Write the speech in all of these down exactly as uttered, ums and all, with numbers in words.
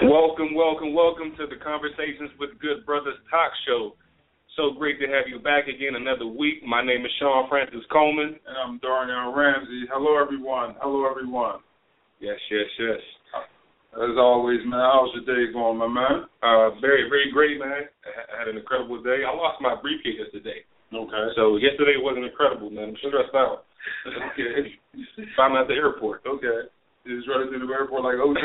Welcome, welcome, welcome to the Conversations with Good Brothers talk show. So great to have you back again another week. My name is Sean Francis Coleman. And I'm Darnell Ramsey. Hello, everyone. Hello, everyone. Yes, yes, yes. As always, man, how's your day going, my man? Uh, very, very great, man. I had an incredible day. I lost my briefcase yesterday. Okay. So yesterday wasn't incredible, man. I'm stressed out. Okay. Found out at the airport. Okay. You just running through the airport like O J?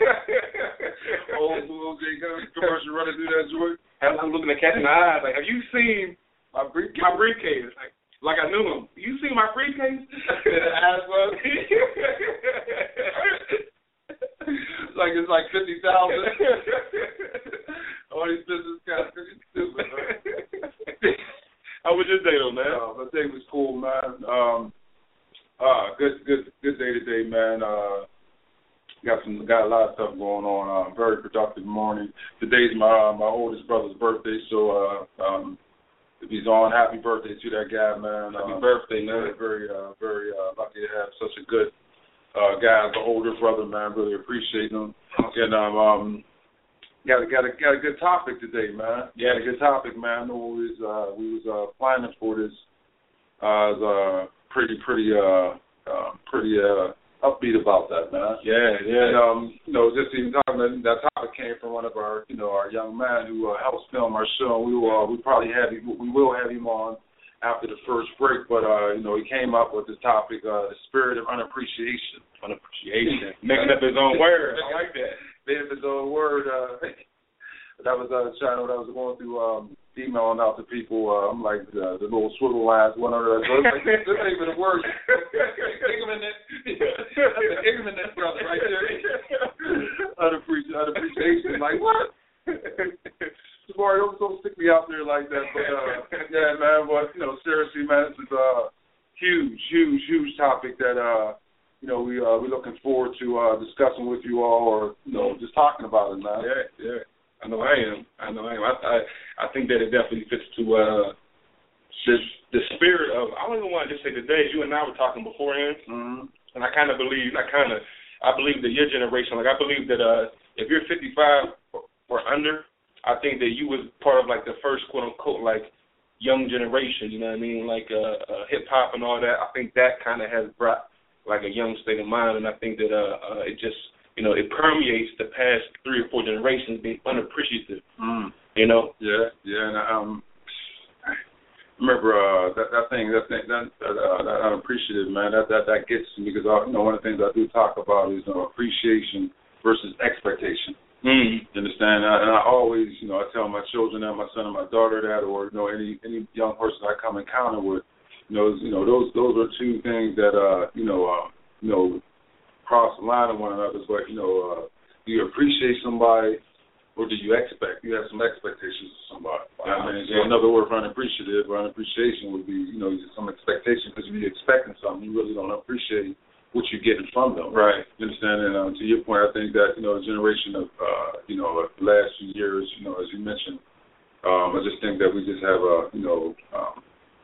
Old school O J commercial running through that joint? I'm looking at Cat in the eyes, like, have you seen my briefcase? My briefcase. Like, like I knew him. You seen my briefcase? Ass up. Like it's like fifty thousand. All these business guys are stupid, man. How was your day, though, man? Uh, my day was cool, man. Um, uh, good, good, good day today, man. Uh, got some, got a lot of stuff going on. Uh, very productive morning. Today's my uh, my oldest brother's birthday, so uh, um, if he's on, happy birthday to that guy, man. Happy uh, birthday, man. Very, uh, very uh, lucky to have such a good uh, guy as an older brother, man. Really appreciate him. And um, um, got a, got a got a good topic today, man. Yeah, a good topic, man. I know we was uh, we was uh, planning for this. Uh, was, uh, pretty, pretty, uh, uh, pretty uh, upbeat about that, man. Yeah, yeah. And um, you know, just even talking that, that topic came from one of our, you know, our young man who uh, helps film our show. We will, uh, we probably have him, we will have him on after the first break, but uh, you know, he came up with this topic, uh, the spirit of unappreciation. Unappreciation. Making up his own word. I like that. Making up his own word. Uh, that was uh, channel that I was going through. Um, emailing out to people, uh, I'm like uh, the little swivel lines, one under that. So like, this ain't even a word. Ignorant, that's an ignorant brother right there. Unappreciation, unappreciation. Like what? Sorry, don't, don't stick me out there like that. But uh, yeah, man. But you know, seriously, man, this is a huge, huge, huge topic that uh, you know we uh, we're looking forward to uh, discussing with you all, or you know, just talking about it, man. Yeah, yeah. I know I am. I know I am. I I, I think that it definitely fits to uh, this the spirit of. I don't even want to just say today. You and I were talking beforehand, mm-hmm. and I kind of believe. I kind of. I believe that your generation. Like I believe that uh, if you're fifty-five or, or under, I think that you was part of like the first quote unquote like young generation. You know what I mean? Like uh, uh, hip hop and all that. I think that kind of has brought like a young state of mind, and I think that uh, uh, it just. You know, it permeates the past three or four generations being unappreciative. Mm. You know? Yeah, yeah. And um, I remember uh, that that thing, that thing, that that, uh, that unappreciative, man. That that that gets me because uh, you know one of the things I do talk about is you know, appreciation versus expectation. Mm. You understand? And I, and I always, you know, I tell my children that, my son and my daughter that, or you know, any any young person I come encounter with, you know, you know, those those are two things that uh, you know, uh, you know. cross the line of one another, but you know, uh, do you appreciate somebody, or do you expect? You have some expectations of somebody. Wow. I mean, so another word for unappreciative or unappreciation would be, you know, some expectation because you're expecting something, you really don't appreciate what you're getting from them. Right. You understand? And um, to your point, I think that you know, the generation of uh, you know, the last few years, you know, as you mentioned, um, I just think that we just have a, you know. Um,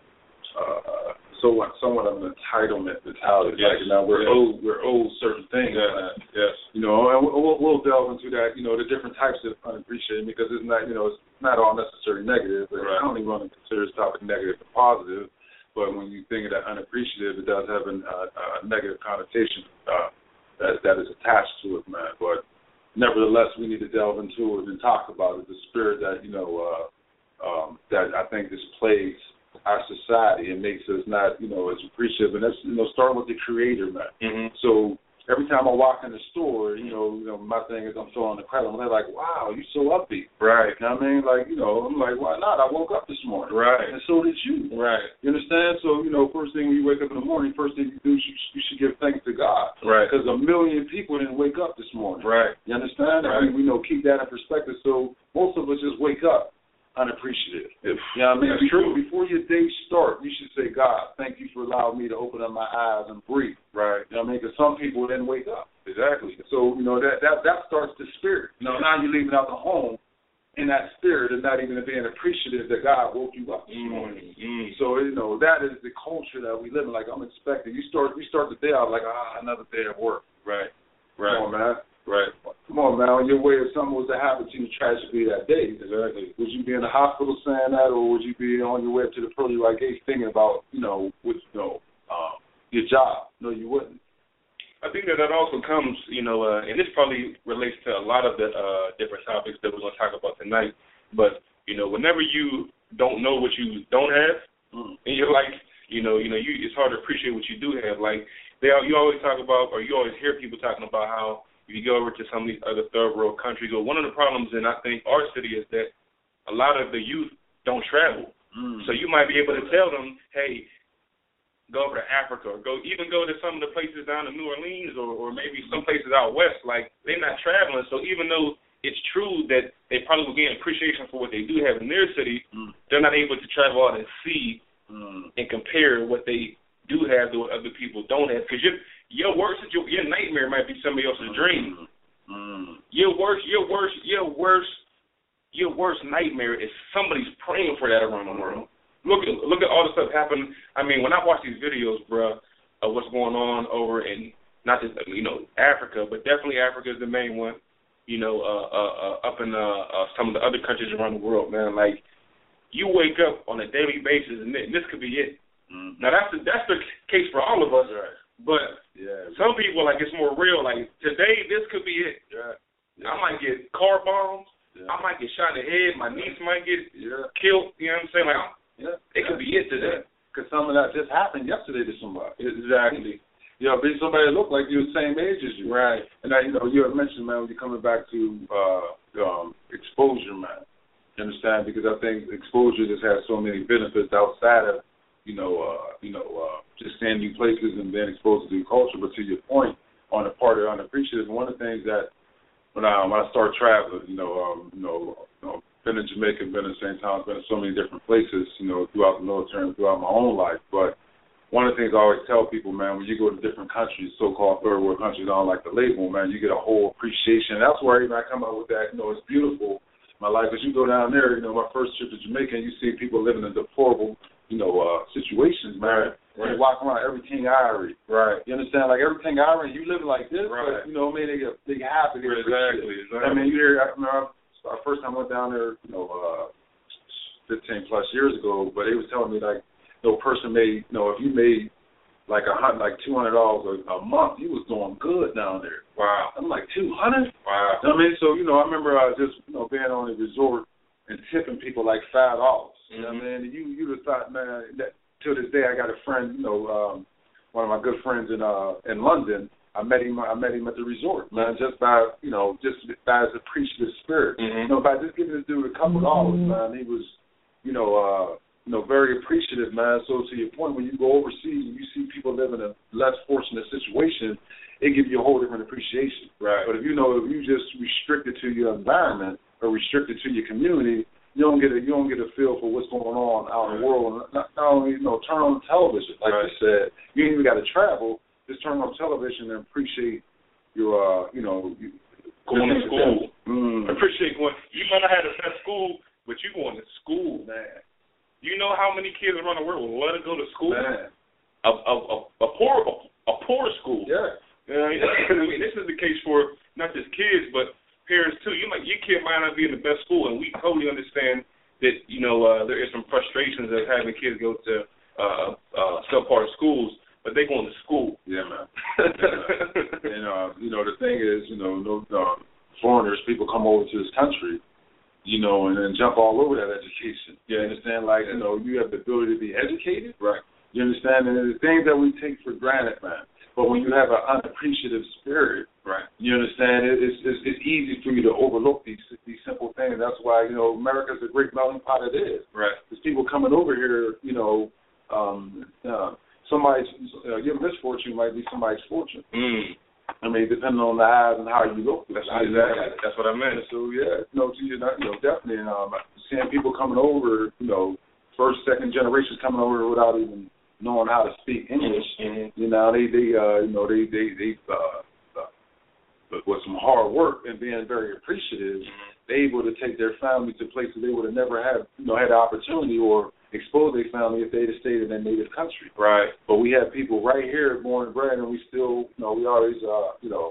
uh, So somewhat of an entitlement mentality. Yes. Like, you know, we're yes. owed, we're owed certain things. Yes. yes. You know, and we'll, we'll delve into that. You know, the different types of unappreciated because it's not, you know, it's not all necessarily negative. But right. I don't even want to consider this topic negative or positive. But when you think of that unappreciative, it does have an, uh, a negative connotation uh, that that is attached to it, man. But nevertheless, we need to delve into it and talk about it. The spirit that you know uh, um, that I think displays our society and makes us not, you know, as appreciative. And that's, you know, starting with the creator, man. Mm-hmm. So every time I walk in the store, you know, you know, my thing is I'm throwing the credit. And they're like, wow, you're so upbeat. Right. You know what I mean? Like, you know, I'm like, why not? I woke up this morning. Right. And so did you. Right. You understand? So, you know, first thing when you wake up in the morning, first thing you do, you, you should give thanks to God. Right. Because a million people didn't wake up this morning. Right. You understand? Right. I mean, we know, keep that in perspective. So most of us just wake up unappreciative. If, you know what I mean? That's before, true. Before your day start, you should say, God, thank you for allowing me to open up my eyes and breathe. Right. You know what I mean? Because some people didn't wake up. Exactly. So, you know, that, that, that starts the spirit. You know, now you're leaving out the home in that spirit and not even being appreciative that God woke you up this morning. Mm-hmm. So, you know, that is the culture that we live in. Like, I'm expecting. You start, you start the day out like, ah, another day at work. Right. Right. Come on, man. Right. Come on, man. On your way, if something was to happen to you tragically that day, exactly, would you be in the hospital saying that, or would you be on your way up to the pearly white gates thinking about, you know, with, you know, um, your job? No, you wouldn't. I think that that also comes, you know, uh, and this probably relates to a lot of the uh, different topics that we're going to talk about tonight. But, you know, whenever you don't know what you don't have, mm. and you're like, you know, you know, you it's hard to appreciate what you do have. Like, they, you always talk about, or you always hear people talking about how if you go over to some of these other third world countries, or one of the problems in, I think, our city is that a lot of the youth don't travel. Mm. So you might be able to tell them, hey, go over to Africa, or go even go to some of the places down in New Orleans, or, or maybe some places out west. Like, they're not traveling. So even though it's true that they probably will gain appreciation for what they do have in their city, mm. they're not able to travel out and see mm. and compare what they do have to what other people don't have. Because your your worst your, your nightmare might be somebody else's dream. Mm. Your worst your worst your worst your worst nightmare is somebody's praying for that around the world. Look at look at all the stuff happening. I mean, when I watch these videos, bruh, of what's going on over in not just you know Africa, but definitely Africa is the main one. You know, uh, uh, uh, up in uh, uh, some of the other countries around the world, man. Like, you wake up on a daily basis, and this could be it. Mm-hmm. Now that's the, that's the case for all of us, right. But yeah, some people, like, it's more real. Like, today, this could be it. Yeah. Yeah. I might get car bombs. Yeah. I might get shot in the head. My niece might get yeah. killed. You know what I'm saying? Like, yeah. it could be it today. Because yeah. some of that just happened yesterday to somebody. Exactly. You know, be somebody that looked like you the same age as you. Right. And, that, you know, you had mentioned, man, when you're coming back to uh, um, exposure, man. You understand? Because I think exposure just has so many benefits outside of, you know, uh, you know, uh, just staying new places and being exposed to new culture. But to your point, on the part of unappreciative, one of the things that when I when I started traveling, you know, um, you know, you know, been in Jamaica, been in Saint Thomas, been in so many different places, you know, throughout the military and throughout my own life. But one of the things I always tell people, man, when you go to different countries, so-called third world countries, I don't like the label, man, you get a whole appreciation. That's where even I come out with that, you know, it's beautiful. My life, as you go down there, you know, my first trip to Jamaica, and you see people living in deplorable, you know, uh, situations, man. Right. They walk around every King Irie. Right. You understand? Like every King Irie, you living like this, right. But, you know, I mean, they get, they get happy. They exactly, exactly. I mean, you hear, I remember our first time I went down there, you know, uh, fifteen plus years ago, but they was telling me, like, no person made, you know, if you made like a hundred, like two hundred dollars a month, you was doing good down there. Wow. I'm like, two hundred? Wow. I mean, so, you know, I remember I was just, you know, being on a resort and tipping people like five dollars. You know what I mean? You you would have thought, man, that to this day I got a friend, you know, um, one of my good friends in uh in London. I met him I met him at the resort, man, just by, you know, just by his appreciative spirit. Mm-hmm. You know, by just giving this dude a couple dollars, man, he was, you know, uh, you know, very appreciative, man. So to your point, when you go overseas and you see people live in a less fortunate situation, it gives you a whole different appreciation. Right. But if you know, if you just restrict it to your environment or restrict it to your community, you don't get a you don't get a feel for what's going on out in the world. Not, not only, you know, turn on television, like right. you said, you ain't even got to travel. Just turn on television and appreciate your, uh, you know, you, going to school. Mm. Appreciate going. You might not have the best school, but you going to school, man. You know how many kids around the world would love to go to school? Man. A, a, a, a poor a, a poor school. Yeah. You know, I mean, this is the case for not just kids, but parents too. You might your kid might not be in the best school, and we totally understand that. You know, uh, there is some frustrations of having kids go to uh, uh, subpar schools, but they going to school. Yeah, man. Yeah, man. And uh, you know, the thing is, you know, no uh, foreigners, people come over to this country, you know, and then jump all over that education. You understand? Like, you know, you have the ability to be educated. Right. You understand? And the things that we take for granted, man. But when you have an unappreciative spirit, right? You understand? It, it's, it's it's easy for you to overlook these these simple things. That's why, you know, America's a great melting pot. It is. Right. There's people coming over here, you know, um, uh, somebody's uh, your misfortune might be somebody's fortune. Mm. I mean, depending on the eyes and how you look. That's, exactly. That's what I meant. So, yeah, no, you know, definitely. And, um, seeing people coming over, you know, first, second generations coming over without even knowing how to speak English. Mm-hmm. You know, they, they, uh, you know, they, they, they, uh, uh, but with some hard work and being very appreciative, mm-hmm. they're able to take their family to places they would have never had, you know, had the opportunity or expose their family if they'd have stayed in their native country. Right. But we have people right here born and bred, and we still, you know, we always, uh, you know,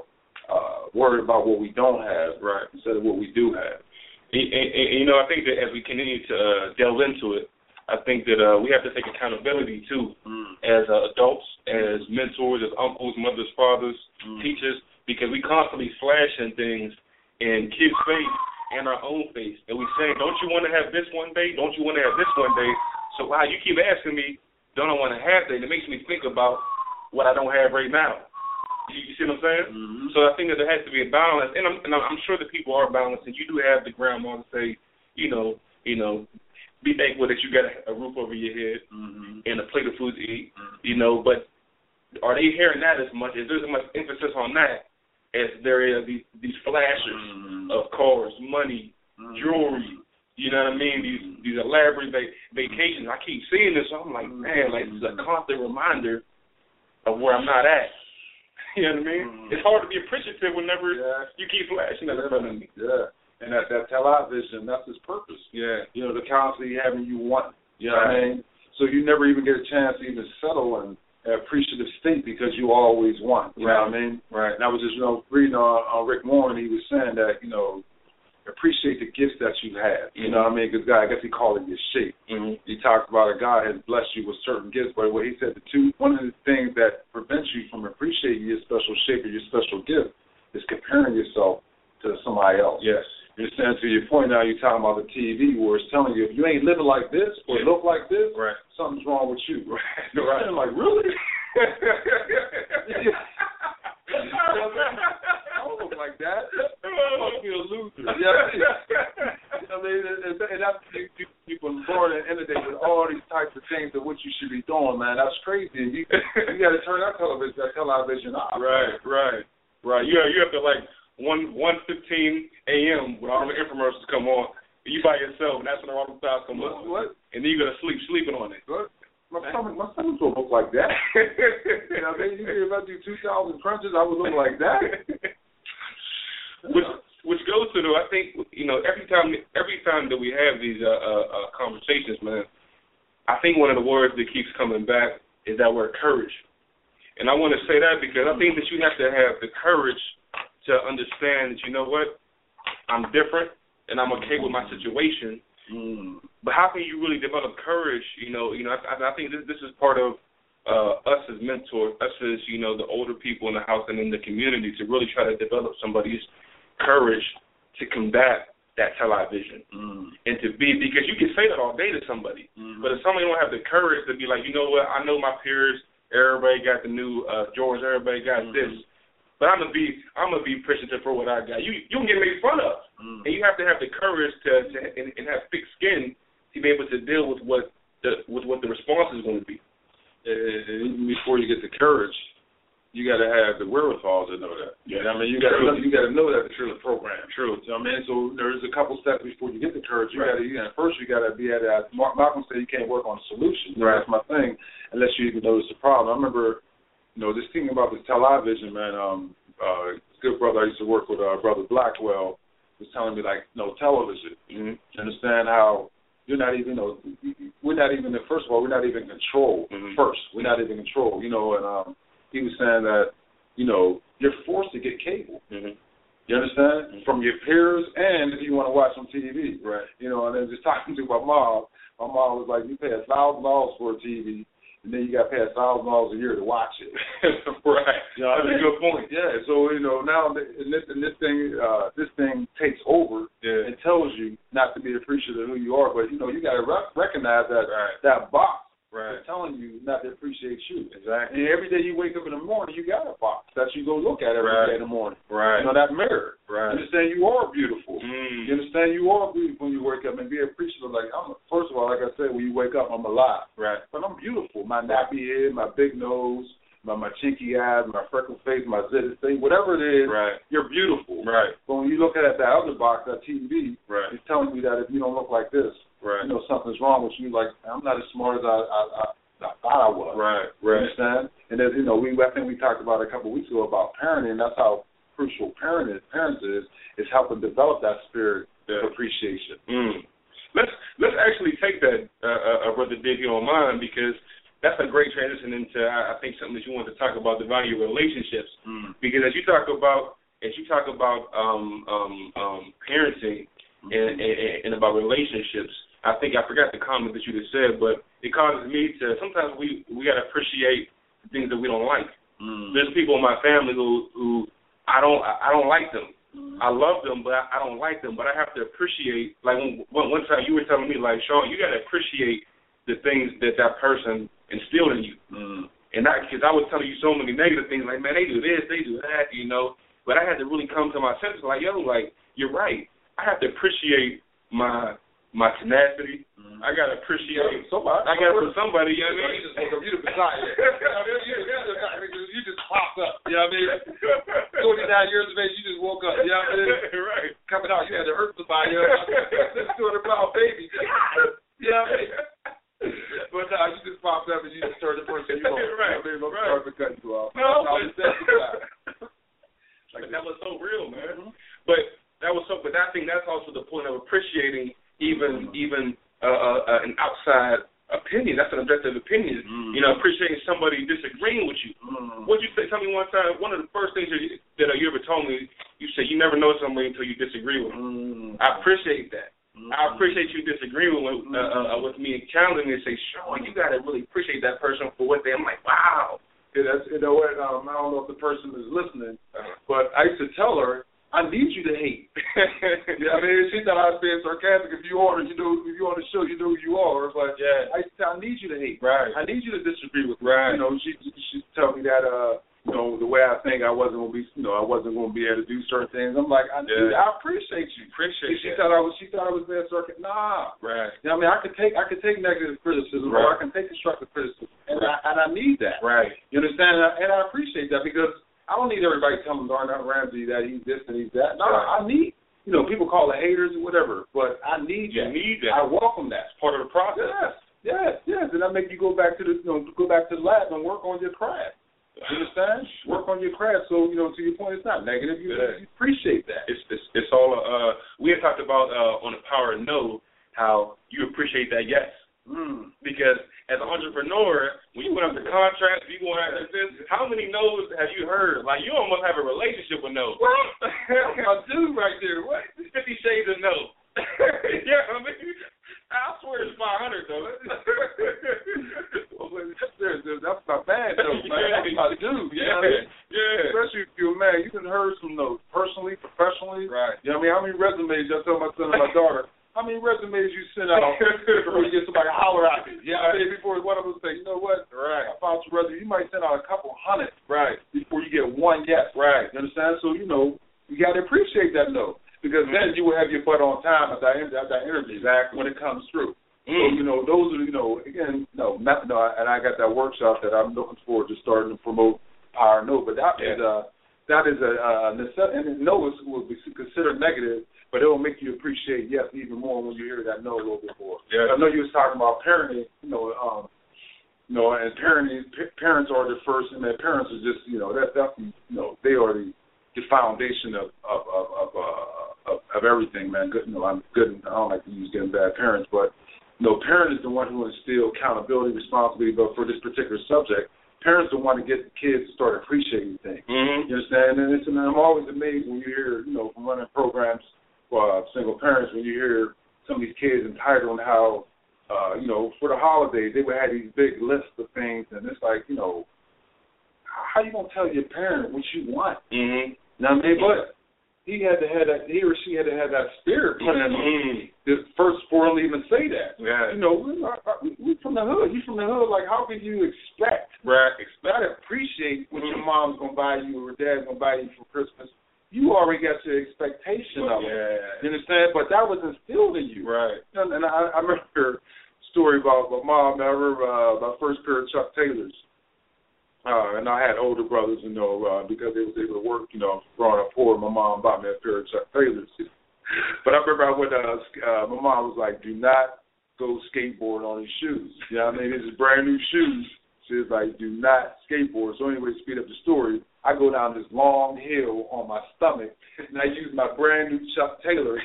uh, worried about what we don't have, right, instead of what we do have. And, and, and you know, I think that as we continue to uh, delve into it, I think that uh, we have to take accountability too, mm. as uh, adults, as mentors, as uncles, mothers, fathers, mm. teachers, because we constantly flashing things in kids' face and our own face, and we saying, "Don't you want to have this one day? Don't you want to have this one day?" So why you keep asking me, "Don't I want to have that?" It makes me think about what I don't have right now. You, you see what I'm saying? Mm-hmm. So I think that there has to be a balance, and I'm, and I'm sure that people are balanced, and you do have the grandma to say, you know, you know. Be thankful that you got a, a roof over your head, mm-hmm. and a plate of food to eat, mm-hmm. you know, but are they hearing that as much? Is there as much emphasis on that as there is these, these flashers mm-hmm. of cars, money, mm-hmm. jewelry, you know what I mean, these these elaborate va- vacations. I keep seeing this, so I'm like, man, like this is a constant reminder of where I'm not at. You know what I mean? Mm-hmm. It's hard to be appreciative whenever yeah. you keep flashing that in front of me. Yeah. And that, that television, that's its purpose. Yeah. You know, the constantly having you want. You know right. what I mean? So you never even get a chance to even settle in an appreciative state because you always want. You right. know what I mean? Right. And I was just, you know, reading on, on Rick Warren, he was saying that, you know, appreciate the gifts that you have. You mm-hmm. know what I mean? Because God, I guess he called it your shape. Mm-hmm. He talked about a God has blessed you with certain gifts, but what he said, the two, one of the things that prevents you from appreciating your special shape or your special gift is comparing yourself to somebody else. Yes. You understand? To your point now, you're talking about the T V where it's telling you, if you ain't living like this or yeah. look like this, right. something's wrong with you. Right. You're right. like, really? I don't look like that. I must be a loser. Yeah. I mean, and, and that's you, people born and inundated with all these types of things of what you should be doing, man. That's crazy. And you you got to turn that television that television off. Right, right, right. You you have to like. One one fifteen a.m. when all the infomercials come on, you by yourself, and that's when all the styles come what, on. What? And then you're gonna sleep sleeping on it. What? My stomach, my stomach don't look like that. You know, maybe if I do two thousand crunches, I would look like that. which which goes to though, I think you know every time every time that we have these uh, uh, uh, conversations, man, I think one of the words that keeps coming back is that word courage, and I want to say that because I think that you have to have the courage to understand that, you know what, I'm different and I'm okay with my situation. Mm. But how can you really develop courage? You know, you know. I, I think this, this is part of uh, us as mentors, us as you know, the older people in the house and in the community to really try to develop somebody's courage to combat that television mm. and to be because you can say that all day to somebody, mm. but if somebody don't have the courage to be like, you know what, I know my peers, everybody got the new uh, Jordans, everybody got mm. this. But I'm gonna be I'm gonna be appreciative for what I got. You you can get made fun of, mm. and you have to have the courage to, to and, and have thick skin to be able to deal with what the with what the response is going to be. And even before you get the courage, you got to have the wherewithal to know that. Yeah, I mean you got to you got to know that through the program. True. You know what I mean, so there's a couple steps before you get the courage. You right. got to you know, first you got to be at that. Malcolm said you can't work on a solution. Right. That's my thing unless you even notice the problem. I remember. You know, this thing about this television, man, um, uh, good brother I used to work with, uh, Brother Blackwell, was telling me, like, no, television. Mm-hmm. You understand how you're not even, you know, we're not even, first of all, we're not even in control mm-hmm. first. We're not even in control, you know, and um, he was saying that, you know, you're forced to get cable. Mm-hmm. You understand? Mm-hmm. From your peers and if you want to watch some T V. Right. You know, and then just talking to my mom, my mom was like, you pay a thousand dollars for a T V. And then you got to pay a thousand dollars a year to watch it. Right. You know, that's a good point. Yeah. So you know now, and this, and this thing, uh, this thing takes over yeah. and tells you not to be appreciative of who you are, but you know you got to rec- recognize that right. that box right. is telling you not to appreciate you. Exactly. And every day you wake up in the morning, you got a box that you go look at every right. day in the morning. Right. You know that mirror. Right. You understand you are beautiful. Mm. You understand you are beautiful when you wake up and be appreciative. Like I'm, first of all, like I said, when you wake up, I'm alive. Right. But I'm beautiful. My nappy head, my big nose, my, my chinky eyes, my freckled face, my zitted thing, whatever it is, right. you're beautiful. Right. But when you look at that other box, that T V, right. it's telling you that if you don't look like this, right. you know something's wrong with you. Like I'm not as smart as I, I, I I thought I was. Right, You right. understand? And as you know, we I think we talked about a couple of weeks ago about parenting. That's how crucial parent is, parents is, is helping develop that spirit yeah. of appreciation. Mm. Let's let's actually take that, uh, uh, Brother Dave, if you don't mind, because that's a great transition into, I, I think, something that you want to talk about, the value of relationships. Mm. Because as you talk about and she talked about um, um, um, parenting mm-hmm. and, and, and about relationships. I think I forgot the comment that you just said, but it causes me to sometimes we we gotta appreciate the things that we don't like. Mm. There's people in my family who who I don't I don't like them. Mm. I love them, but I, I don't like them. But I have to appreciate. Like when, one one time you were telling me, like, Sean, you gotta appreciate the things that that person instilled in you. Mm. And not because I was telling you so many negative things, like, man, they do this, they do that, you know. But I had to really come to my senses, like, yo, like, you're right. I have to appreciate my my tenacity. Mm-hmm. I gotta appreciate yeah, somebody. I gotta put somebody. You know what I mean? You just woke up. You just beside it. You just popped up. You know what I mean? Twenty-nine years of age, you just woke up. You know what I mean? Right. Coming out, you had to hurt somebody. This two hundred pound baby. You know what I mean? But no, you just popped up and you just turned the person you want. Right. You know what I mean? I'm sorry for cutting you off. No, but, like, that was so real, man. Mm-hmm. But that was so. But I think that's also the point of appreciating. Even mm-hmm. even uh, uh, an outside opinion, that's an objective opinion. Mm-hmm. You know, appreciating somebody disagreeing with you. Mm-hmm. What'd you say? Tell me one time. One of the first things that you, that you ever told me, you said you never know somebody until you disagree with them. Mm-hmm. I appreciate that. Mm-hmm. I appreciate you disagreeing with uh, uh, with me and challenging me and say, Sean, you got to really appreciate that person for what they. I'm like, wow. Yeah, that's, you know what? Um, I don't know if the person is listening, but I used to tell her, I need you to hate. Yeah, I mean, she thought I was being sarcastic. If you on, you know, if you on the show, you know who you are. But yeah, I, I need you to hate. Right. I need you to disagree with me. Right. You know, she she tell me that uh, you know, the way I think I wasn't gonna be, you know, I wasn't gonna be able to do certain things. I'm like, I, yeah. I appreciate you. Appreciate. She that. thought I was. She thought I was being sarcastic. Nah. Right. You know, I mean, I could take I could take negative criticism, right. or I can take constructive criticism, and right. I and I need that. Right. You understand? And I, and I appreciate that because I don't need everybody telling Darnell Ramsey that he's this and he's that. No, right. I need, you know, people call it haters or whatever, but I need you that. need that. I welcome that. It's part of the process. Yes, yes, yes. And I make you go back to the, you know, go back to the lab and work on your craft. You understand? Work on your craft. So, you know, to your point, it's not negative. You, yeah. you appreciate that. It's it's, it's all. Uh, we had talked about uh, on the Power of No how you appreciate that yes. Mm. Because as an entrepreneur, when you went up to contracts, you going out like this, how many no's have you heard? Like, you almost have a relationship with no. What? I do right there. What? Fifty Shades of No. Yeah, I mean, I swear it's five hundred, though. That's not bad, though, man. That's my dude. Yeah, you know? Yeah. Especially if you're a man. You can heard some no's, personally, professionally. Right. You know what I mean? How many resumes I tell my son and my daughter? How many resumes you send out before you get somebody to holler at you? Yeah, I mean, before one of them say, you know what? Right. I found some resumes. You might send out a couple hundred. Right. Before you get one yes. Right. You understand? So, you know, you got to appreciate that no. Because mm-hmm. then you will have your butt on time at that, at that interview. Exactly. When it comes through. Mm. So, you know, those are, you know, again, no, not, no, and I got that workshop that I'm looking forward to starting to promote Power No. But that yeah. is a, that is a, a necessity, and no is, will be considered negative, but it will make you appreciate yes even more when you hear that no a little bit more. Yeah. I know you was talking about parenting, you know, um, you know, and parenting, p- parents are the first, and their parents are just, you know, that that's, you know, they are the, the foundation of of of of, uh, of of everything, man. Good, you know, I'm good. I don't like to use getting bad parents, but you know, parent is the one who instills accountability, responsibility. But for this particular subject, parents are the one to get the kids to start appreciating things. Mm-hmm. You understand? And, it's, and I'm always amazed when you hear, you know, from running programs for uh, single parents, when you hear some of these kids entitled on how, uh, you know, for the holidays, they would have these big lists of things, and it's like, you know, how you gonna tell your parent what you want? Mm-hmm. You know what I mean? But he had to have that, he or she had to have that spirit put in mm-hmm. them first for him to even say that. Yeah. You know, we, we from the hood. You from the hood. Like, how can you expect? Right. Expect to appreciate what mm-hmm. your mom's gonna buy you or dad's gonna buy you for Christmas. You already got your expectation of it. Yeah. You understand? But that was instilled in you. Right. And, and I, I remember a story about my mom. I remember uh, my first pair of Chuck Taylors. Uh, and I had older brothers, you know, uh, because they was able to work, you know, growing up poor. My mom bought me a pair of Chuck Taylors. But I remember I went, uh, uh, my mom was like, do not go skateboard on these shoes. You know what I mean? These is brand new shoes. She was like, do not skateboard. So anyway, to speed up the story, I go down this long hill on my stomach, and I use my brand new Chuck Taylor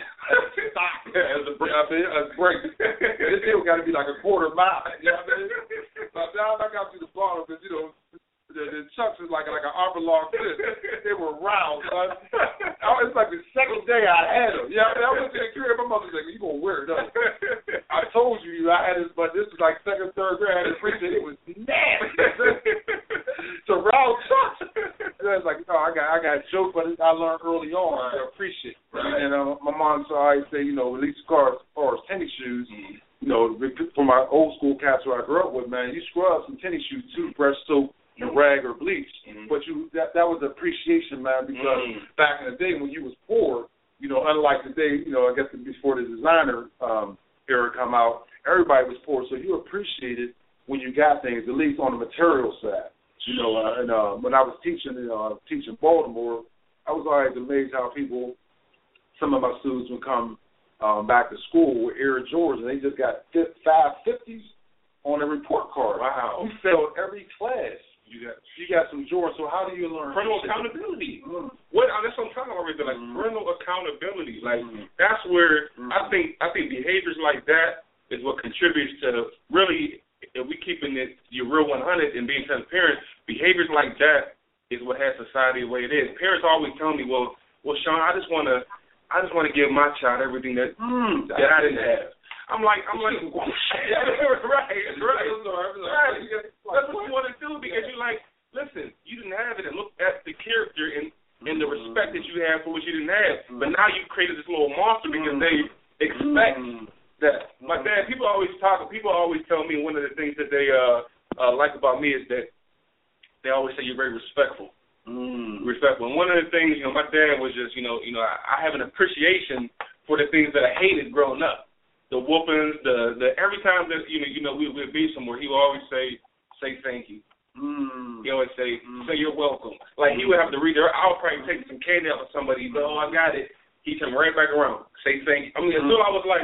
as a brake. I mean, as a brake. This hill got to be like a quarter mile. You know what I mean? By the time I got to the bottom, because, you know, the, the chucks is like like an oblong fist. They were round, son. I, it's like the second day I had them. Yeah, I, mean, I went to the crib. My mother's like, "You gonna wear it up?" I told you I had it, but this is like second, third grade. I had to appreciate it. It was nasty. It's a round chuck. So it's like, oh, I got I got a joke, but I learned early on right. to appreciate. Right. And uh, my mom so I say, you know, at least as far as, far as tennis shoes. Mm-hmm. You know, for my old school cats who I grew up with, man, you scrub some tennis shoes, toothbrush, soap, and rag or bleach. Mm-hmm. But you that that was appreciation, man, because mm-hmm. back in the day when you was poor, you know, unlike the day, you know, I guess before the designer um, era come out, everybody was poor, so you appreciated when you got things, at least on the material side. You know, uh, and uh, when I was teaching, uh, teaching Baltimore, I was always amazed how people, some of my students would come Um, back to school with Air Jordans, and they just got five fifties on a report card. Wow. You failed every class. You got you got some Jordans, so how do you learn? Parental accountability. Mm. What, that's what I'm talking about right there, like mm. parental accountability. Like, mm. that's where mm. I think I think behaviors like that is what contributes to really, if we keeping it your real one hundred and being transparent, behaviors like that is what has society the way it is. Parents always tell me, well, well, Sean, I just want to I just want to give my child everything that mm, that I didn't have. I'm like, I'm like, right, right, right. That's what you want to do because you're like, listen, you didn't have it, and look at the character and and the respect that you have for what you didn't have. But now you've created this little monster because they expect that. My dad, people always talk. People always tell me one of the things that they uh, uh, like about me is that they always say you're very respectful. Mm. Respectful. And one of the things, you know, my dad was just, you know, you know, I, I have an appreciation for the things that I hated growing up. The whoopings, the, the every time that you know, you know, we would be somewhere, he would always say, "Say thank you." Mm. He always say, mm. "Say you're welcome." Like he would have to read there. I'll probably take some candy out of somebody, but oh, I got it. He come right back around, say thank you. I mean, mm. until I was like,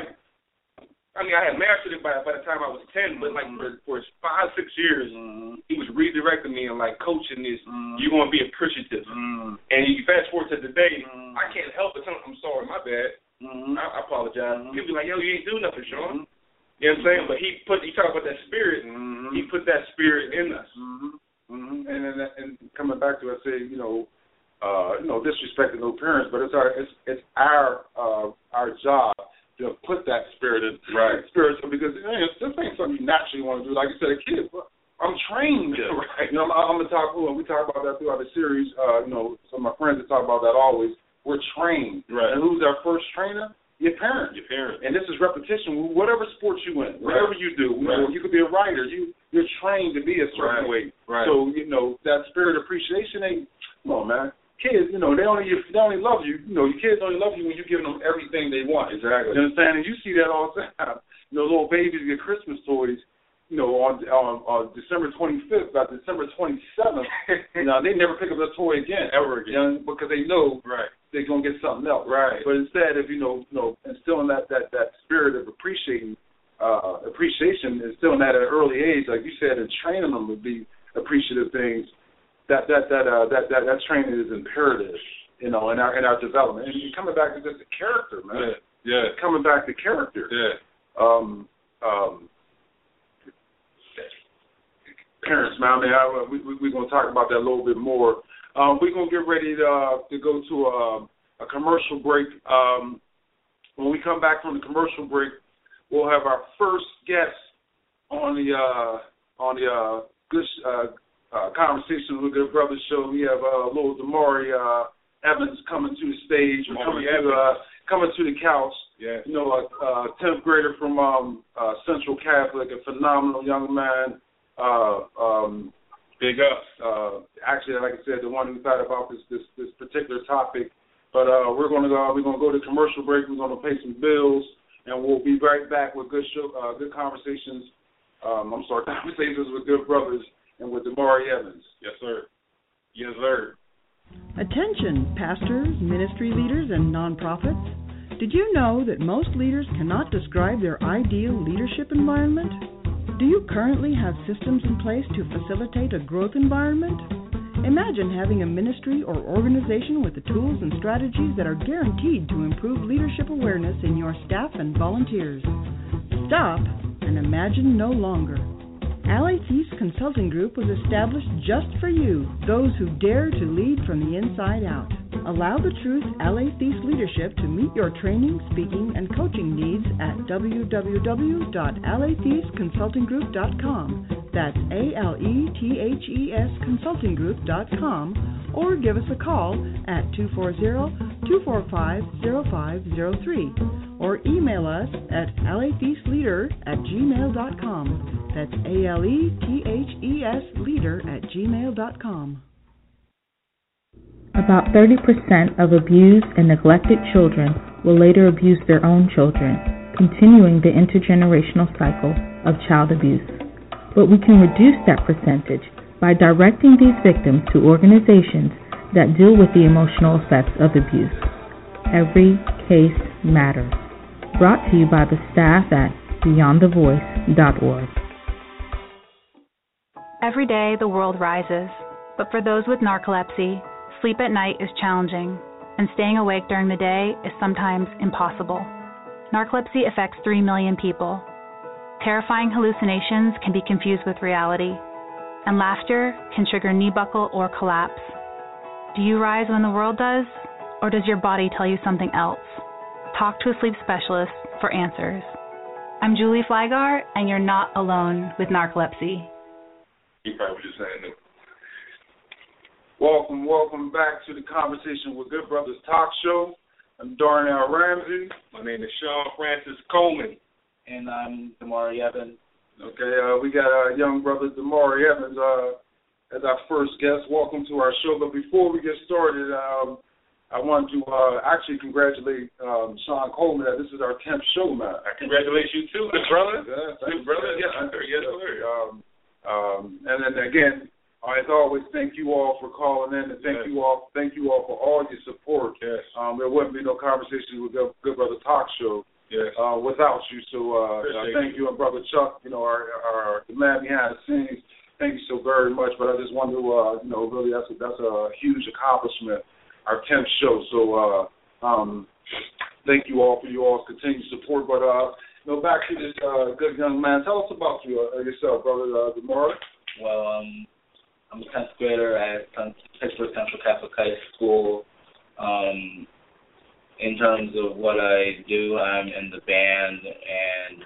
I mean, I had mastered it by by the time I was ten, but like for, for five, six years, mm. he was redirecting me and like coaching this. Mm. You're gonna be appreciative, mm. and you fast forward to today, mm. I can't help but tell him, I'm sorry, my bad. Mm. I, I apologize. Mm. He'll be like, yo, you ain't do nothing, Sean. Mm. You know what I'm saying? But he put, he talked about that spirit. Mm. He put that spirit in us. Mm-hmm. Mm-hmm. And, and and coming back to it, I say, you know, uh, you know, disrespecting no parents, but it's our it's it's our uh, our job to put that spirit in, right? Spirit, because you know, this ain't something you naturally want to do. Like you said, a kid, I'm trained. Yeah, right. You know, I'm, I'm gonna talk. We talk about that throughout the series. Uh, you know, some of my friends that talk about that always. We're trained, right? And who's our first trainer? Your parent. Your parent. And this is repetition. Whatever sport you in, whatever right. you do, you, right. know, you could be a writer. You you're trained to be a certain right. way. Right. So you know that spirit of appreciation ain't. Come on, man. Kids, you know, they only they only love you. You know, your kids only love you when you're giving them everything they want. Exactly. You understand? And you see that all the time. You know, little babies get Christmas toys. You know, on on, on December twenty-fifth, by December twenty-seventh, you know, they never pick up their toy again, ever again, you know, because they know right. they're gonna get something else. Right. But instead, if you know, you know, instilling that that that spirit of appreciating, uh, appreciation, instilling that at an early age, like you said, and training them to be appreciative things. That that that uh, that that that training is imperative, you know, in our in our development. And coming back to just the character, man. Yeah. Yeah. Coming back to character. Yeah. Um. Um. Parents, man. I mean, I, we we we're gonna talk about that a little bit more. Um, we're gonna get ready to uh, to go to a, a commercial break. Um, when we come back from the commercial break, we'll have our first guest on the uh, on the uh, good uh, uh, conversation with the Good Brothers show. We have uh, little Damari uh, Evans coming to the stage, coming to uh, coming to the couch. Yeah. You know, a, a tenth grader from um, uh, Central Catholic, a phenomenal young man. Uh, um, Big up. Uh, actually, like I said, the one who thought about this this, this particular topic. But uh, we're going to go. We're going to go to commercial break. We're going to pay some bills, and we'll be right back with good show, uh, good conversations. Um, I'm sorry, conversations with Good Brothers and with Damari Evans. Yes, sir. Yes, sir. Attention, pastors, ministry leaders, and nonprofits. Did you know that most leaders cannot describe their ideal leadership environment? Do you currently have systems in place to facilitate a growth environment? Imagine having a ministry or organization with the tools and strategies that are guaranteed to improve leadership awareness in your staff and volunteers. Stop and imagine no longer. Allied East Consulting Group was established just for you, those who dare to lead from the inside out. Allow the Truth Allied East leadership to meet your training, speaking, and coaching needs at w w w dot allied east consulting group dot com. That's A L E T H E S consulting group dot com, or give us a call at two four zero, two four five, zero five zero three, or email us at allied east leader at gmail dot com. That's A L E T H E S leader at gmail dot com. About thirty percent of abused and neglected children will later abuse their own children, continuing the intergenerational cycle of child abuse. But we can reduce that percentage by directing these victims to organizations that deal with the emotional effects of abuse. Every case matters. Brought to you by the staff at beyond the voice dot org. Every day the world rises, but for those with narcolepsy, sleep at night is challenging, and staying awake during the day is sometimes impossible. Narcolepsy affects three million people. Terrifying hallucinations can be confused with reality, and laughter can trigger knee buckle or collapse. Do you rise when the world does, or does your body tell you something else? Talk to a sleep specialist for answers. I'm Julie Flygar, and you're not alone with narcolepsy. He probably was just saying that. Welcome, welcome back to the Conversation with Good Brothers talk show. I'm Darnell Ramsey. My name is Sean Francis Coleman. And I'm Damari Evans. Okay, uh, we got our young brother Damari Evans uh, as our first guest. Welcome to our show. But before we get started, um, I want to uh, actually congratulate um, Sean Coleman. This is our tenth show, man. I congratulate you too, good brother. Yeah, good brother. Yes, sir. Yes, sir. Um, um, and then again, as always, thank you all for calling in, and thank yes. you all, thank you all for all your support. Yes. Um, there wouldn't be no Conversations with Good, Good Brother Talk Show. Yes. Uh, without you, so uh, uh, thank you. you and Brother Chuck, you know, our, our the man behind the scenes. Thank you so very much. But I just want to, uh, you know, really that's a, that's a huge accomplishment. Our tenth show. So uh, um, thank you all for your all's continued support. But uh, you know, back to this uh, good young man. Tell us about you uh, yourself, Brother uh, Damari. Well, um, I'm a tenth grader at Pittsburgh Central Catholic High School. Um, In terms of what I do, I'm in the band, and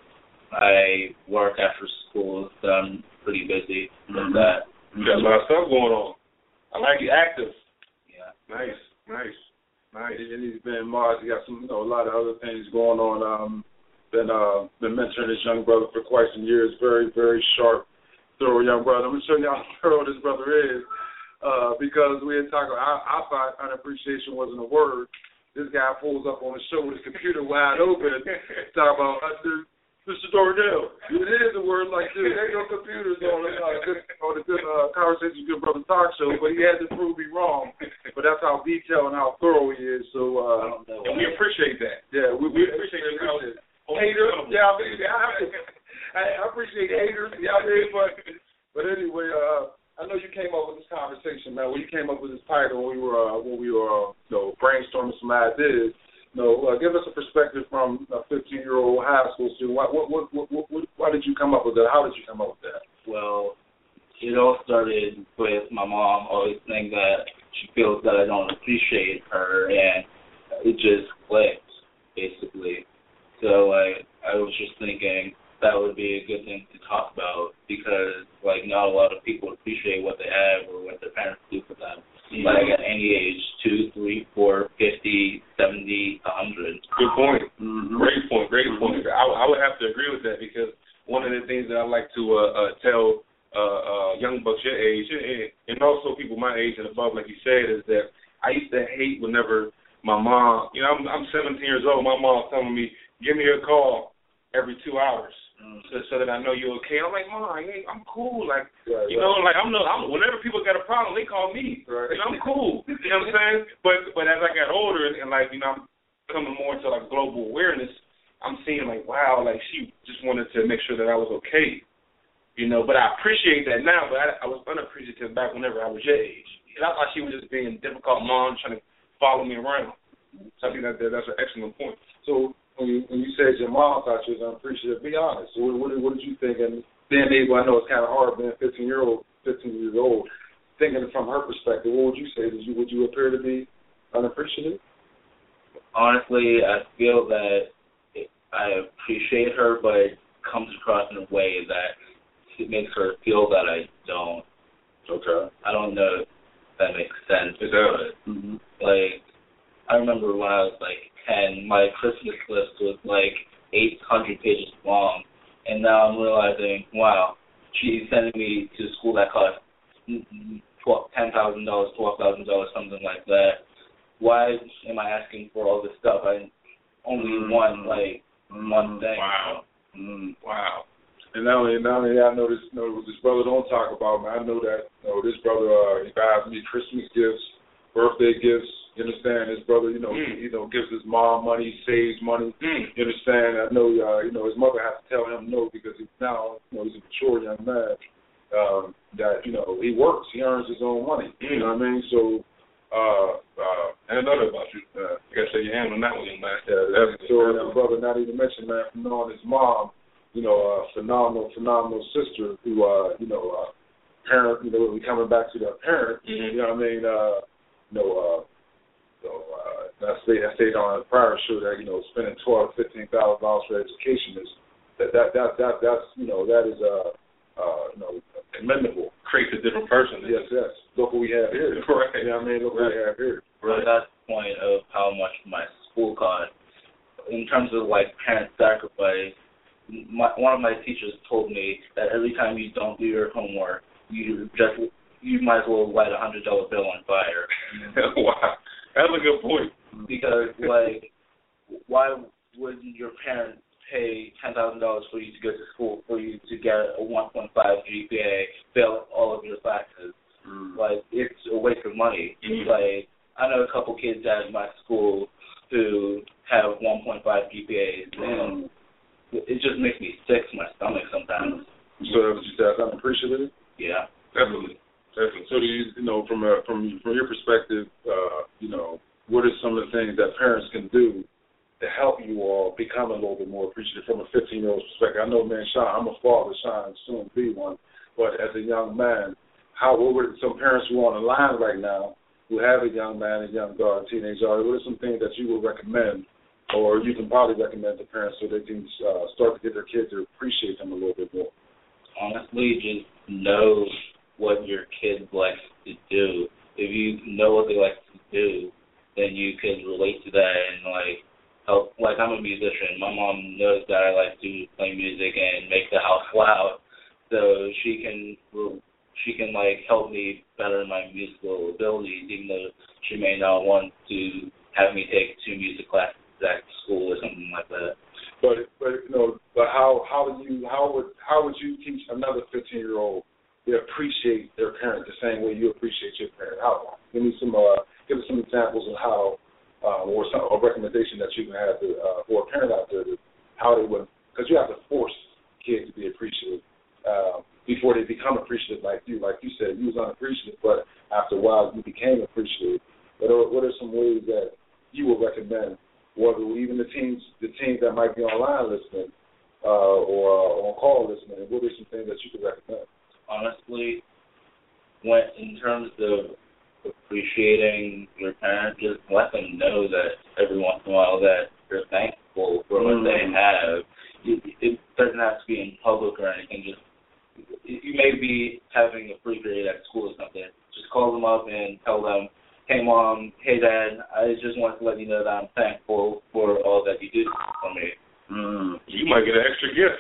I work after school, so I'm pretty busy with that. You got a lot of stuff going on. I like you active. Yeah. Nice, nice, nice. And he's been in Mars. He got some, you know, a lot of other things going on. Um, been uh, been mentoring this young brother for quite some years. Very, very sharp, thorough young brother. I'm gonna show you how thorough this brother is, uh, because we had talked. I, I thought unappreciation wasn't a word. This guy pulls up on the show with his computer wide open, talking about uh, Mister Darnell. It is a word like this. There ain't no computers on the uh, good, on the good uh, Conversation Good Brother Talk show, but he had to prove me wrong. But that's how detailed and how thorough he is. So, uh, and we appreciate that. Yeah, we, we, we appreciate it. Appreciate haters, yeah, I mean, I, I appreciate haters, yeah, I mean, but but anyway, uh. I know you came up with this conversation, man. When you came up with this title, when we were uh, when we were uh, you know, brainstorming some ideas. You know, uh, give us a perspective from a fifteen-year-old high school student. Why, what, what, what, what, why did you come up with that? How did you come up with that? Well, it all started with my mom always saying that she feels that I don't appreciate her, and it just clicked, basically. So I I was just thinking that would be a good thing to talk about, because like not a lot of people appreciate what they have or what their parents do for them. Mm-hmm. Like at any age, two, three, four, fifty, seventy, a hundred. Good point. Mm-hmm. Great point. Great point. I, I would have to agree with that, because one of the things that I like to uh, uh, tell uh, uh, young bucks your age, and, and also people my age and above, like you said, is that I used to hate whenever my mom, you know, I'm, I'm seventeen years old. My mom telling me, give me a call every two hours. So, so that I know you're okay. I'm like, Mom, hey, I'm cool. Like, right, you know, right. like I'm no. I'm, whenever people got a problem, they call me. Right. You know, I'm cool. You know what I'm saying? But but as I got older and, and like you know, I'm coming more into like global awareness, I'm seeing like, wow, like she just wanted to make sure that I was okay. You know, but I appreciate that now. But I, I was unappreciative back whenever I was your age. And I thought she was just being a difficult mom, trying to follow me around. So I think that that's an excellent point. So. When you, when you said your mom thought you was unappreciative, be honest. So what, what, what did you think in, being able, I know it's kind of hard being fifteen year old, fifteen years old, thinking from her perspective, what would you say? Did you, would you appear to be unappreciative? Honestly, I feel that I appreciate her, but it comes across in a way that it makes her feel that I don't. Okay. I don't know if that makes sense. It does. But, mm-hmm. Like, I remember when I was, like, ten, my Christmas list was, like, eight hundred pages long. And now I'm realizing, wow, she's sending me to school that costs ten thousand dollars, twelve thousand dollars, something like that. Why am I asking for all this stuff? I only mm-hmm. want, like, one thing. Wow. Mm, wow. And not only, not only I know this, you know, this brother don't talk about, man, I know that, you know, this brother, uh, he buys me Christmas gifts, birthday gifts, you understand? This brother, you know, mm. he, you know, gives his mom money, saves money, mm. you understand? I know, uh, you know, his mother has to tell him no because he's now, you know, he's a mature young man, um, that, you know, he works, he earns his own money, mm. you know what I mean? So, uh, uh, and another about you, uh, I gotta say your hand on that one, young man. Yeah, that's so, uh, brother, not even mention, man, from knowing his mom, you know, a uh, phenomenal, phenomenal sister who, uh, you know, uh, parent, you know, we coming back to the parent, mm-hmm. you know what I mean, uh, you know, uh, you know, uh, I stayed, I stayed on a prior show that, you know, spending twelve, fifteen thousand dollars for education is, that, that, that, that, that's, you know, that is, uh, uh, you know, commendable. Creates a different person. Yes, yes. Look what we have here. Right. You know what I mean? Look what we have here. Right. That's the point of how much my school cost. In terms of, like, parent sacrifice, My, one of my teachers told me that every time you don't do your homework, you just you might as well light a hundred dollar bill on fire. Wow, that's a good point. Because like, why would your parents pay ten thousand dollars for you to go to school for you to get a one point five G P A, fail all of your classes? Mm. Like, it's a waste of money. Mm. Like, I know a couple kids at my school who have one point five G P As and. Mm. It just makes me sick to my stomach sometimes. So that's what you said, I'm appreciative? Yeah. Definitely. Definitely. So do you, you know, from a, from from your perspective, uh, you know, what are some of the things that parents can do to help you all become a little bit more appreciative from a fifteen-year-old's perspective? I know, man, Sean, I'm a father, Sean, soon be one, but as a young man, how, what were some parents who are on the line right now who have a young man, a young daughter, a teenager, what are some things that you would recommend or you can probably recommend to parents so they can uh, start to get their kids to appreciate them a little bit more? Honestly, just know what your kid likes to do. If you know what they like to do, then you can relate to that and, like, help. Like, I'm a musician. My mom knows that I like to play music and make the house loud, so she can, she can like, help me better my musical abilities, even though she may not want to have me take two music classes at school or something like that. But but you know, but how how do you how would how would you teach another fifteen year old to appreciate their parent the same way you appreciate your parent? How? Give me some uh, give us some examples of how uh, or some a recommendation that you can have to, uh, for a parent out there to how they would, because you have to force kids to be appreciative uh, before they become appreciative like you. Like you said, you was unappreciative, but after a while you became appreciative. What are, what are some ways that you would recommend? Whether even the teams, the teams that might be online listening uh, or uh, on call listening, what are some things that you could recommend? Honestly, when in terms of appreciating your parents, just let them know that every once in a while that you're thankful for what mm. they have. It, it doesn't have to be in public or anything. Just you may be having a free period at school or something. Just call them up and tell them, hey, Mom, hey, Dad, I just wanted to let you know that I'm thankful for all that you did for me. Mm. You might get an extra gift.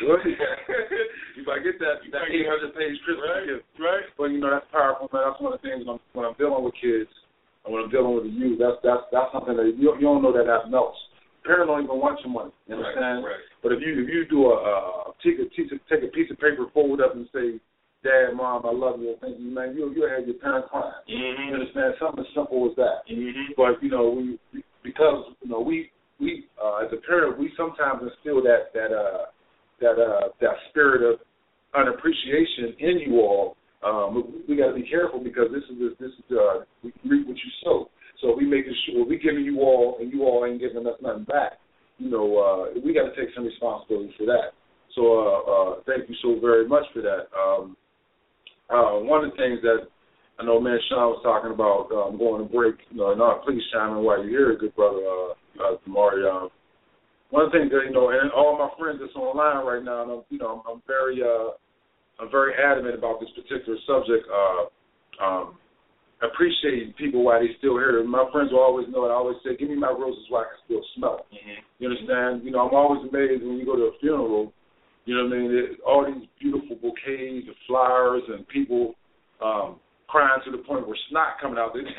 You might get that, that eight hundred page Christmas right. gift. Right. But, you know, that's powerful, man. That's one of the things when I'm, when I'm dealing with kids and when I'm dealing with the youth, that's, that's, that's something that you, you don't know that that melts. Parents don't even want your money. You understand? Right, right. But if you if you do a, uh, take, a, take a piece of paper, fold it up and say, Dad, Mom, I love you, thank you, man, you'll, you'll have your parents crying. Mm-hmm. You understand? Something as simple as that. Mm-hmm. But, you know, we because, you know, we, we uh, as a parent, we sometimes instill that, that, uh, that, uh, that spirit of unappreciation in you all. Um, we, we got to be careful because this is, this is uh, we reap what you sow. So we making sure we giving you all and you all ain't giving us nothing back. You know, uh, we got to take some responsibility for that. So uh, uh, thank you so very much for that. Um, uh, one of the things that I know, man, Sean was talking about um, going to break. You know, no, please chime in while you're here, good brother, uh, uh, Damari. Um, one of the things that, you know, and all my friends that's online right now, and I'm, you know, I'm, I'm very, uh, I'm very adamant about this particular subject. Uh, um, appreciating people while they still here. My friends will always know it. I always say, give me my roses while I can still smell them. Mm-hmm. You understand? You know, I'm always amazed when you go to a funeral, you know what I mean, it, all these beautiful bouquets of flowers and people um, crying to the point where snot coming out. They're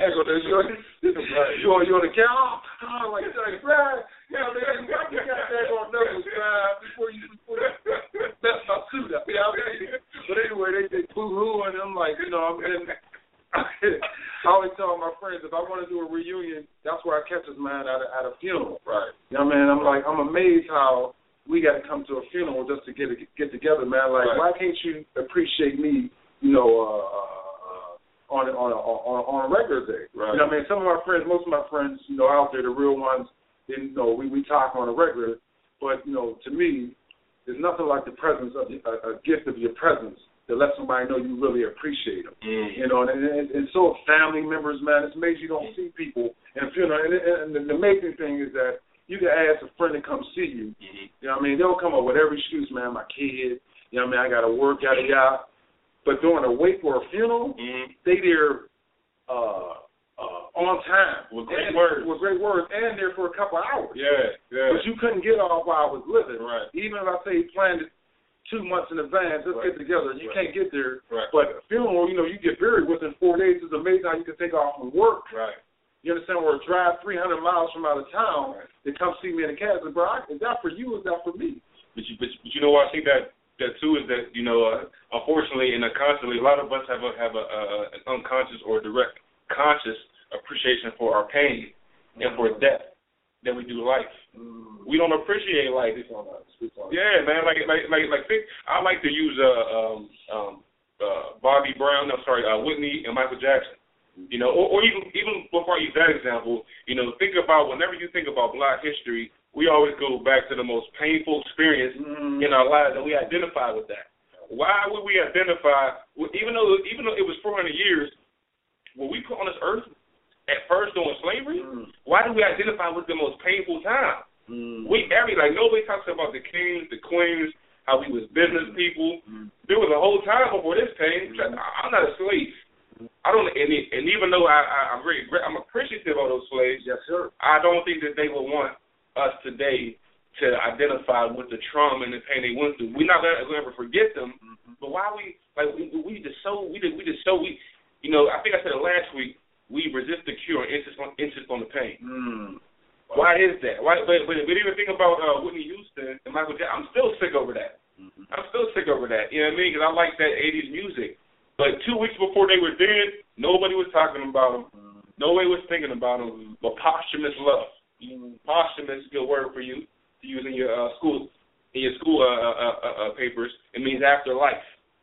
you on you on the couch, oh, like, like, right, you know, they you got that on nervous time before you before you mess my suit up. You know what I mean? But anyway, they they boo-hoo, and I'm like, you know, I'm in. I always tell my friends, if I want to do a reunion, that's where I catch this man at a, at a funeral. Right. You know what I mean? I'm like, I'm amazed how we got to come to a funeral just to get a, get together, man. Like, right. Why can't you appreciate me, you know, uh, on, on, a, on, on a regular day? Right. You know what I mean? Some of my friends, most of my friends, you know, out there, the real ones, you know, we, we talk on a regular. But, you know, to me, there's nothing like the presence of a, a gift of your presence to let somebody know you really appreciate them. Mm. You know, and, and, and so family members, man, it's amazing you don't see people. And, you know, and, and the amazing thing is that you can ask a friend to come see you. Mm-hmm. You know what I mean? They'll come up with every excuse, man, my kid, you know what I mean, I got to work, yada, yada. But during a wake for a funeral, mm-hmm. they there uh, uh, on time. With great and, words. With great words, and there for a couple of hours. Yeah, yeah. But you couldn't get off while I was living. Right. Even if I say planned it two months in advance, let's right. get together. You right. can't get there. Right. But funeral, you know, you get buried within four days. It's amazing how you can take off from work. Right. You understand? Or drive three hundred miles from out of town right. to come see me in the castle. Bro, is that for you or is that for me? But you, but, but you know what I think that that too is that, you know, uh, unfortunately and unconsciously, a lot of us have a have a, uh, an unconscious or direct conscious appreciation for our pain mm-hmm. and for death than we do life. Mm. We don't appreciate life. Yeah, man. Like, like, like, like. I like to use uh, um, um, uh, Bobby Brown. I'm sorry, uh, Whitney and Michael Jackson. You know, or, or even even before I use that example, you know, think about whenever you think about Black history, we always go back to the most painful experience mm. in our lives, and we identify with that. Why would we identify, with, even though even though it was four hundred years, when we put on this earth at first during slavery, mm. why do we identify with the most painful time? Mm. We every like nobody talks about the kings, the queens, how we was business people. Mm. There was a whole time before this pain. Mm. I'm not a slave. I don't, and, and even though I, I, I'm very, I'm appreciative of those slaves. Yes, sir. I don't think that they would want us today to identify with the trauma and the pain they went through. We're not going to ever forget them, mm-hmm. but why we like we, we just so we just we just so we, you know, I think I said it last week. We resist the cure and insist on insist on the pain. Mm. Why is that? Why? But, but, but even think about uh, Whitney Houston and Michael Jackson. I'm still sick over that. Mm-hmm. I'm still sick over that. You know what I mean? Because I like that eighties music. But two weeks before they were dead, nobody was talking about them. Mm-hmm. Nobody was thinking about them. But posthumous love. Mm-hmm. Posthumous, good word for you to use in your uh, school in your school uh, uh, uh, uh, papers. It means afterlife.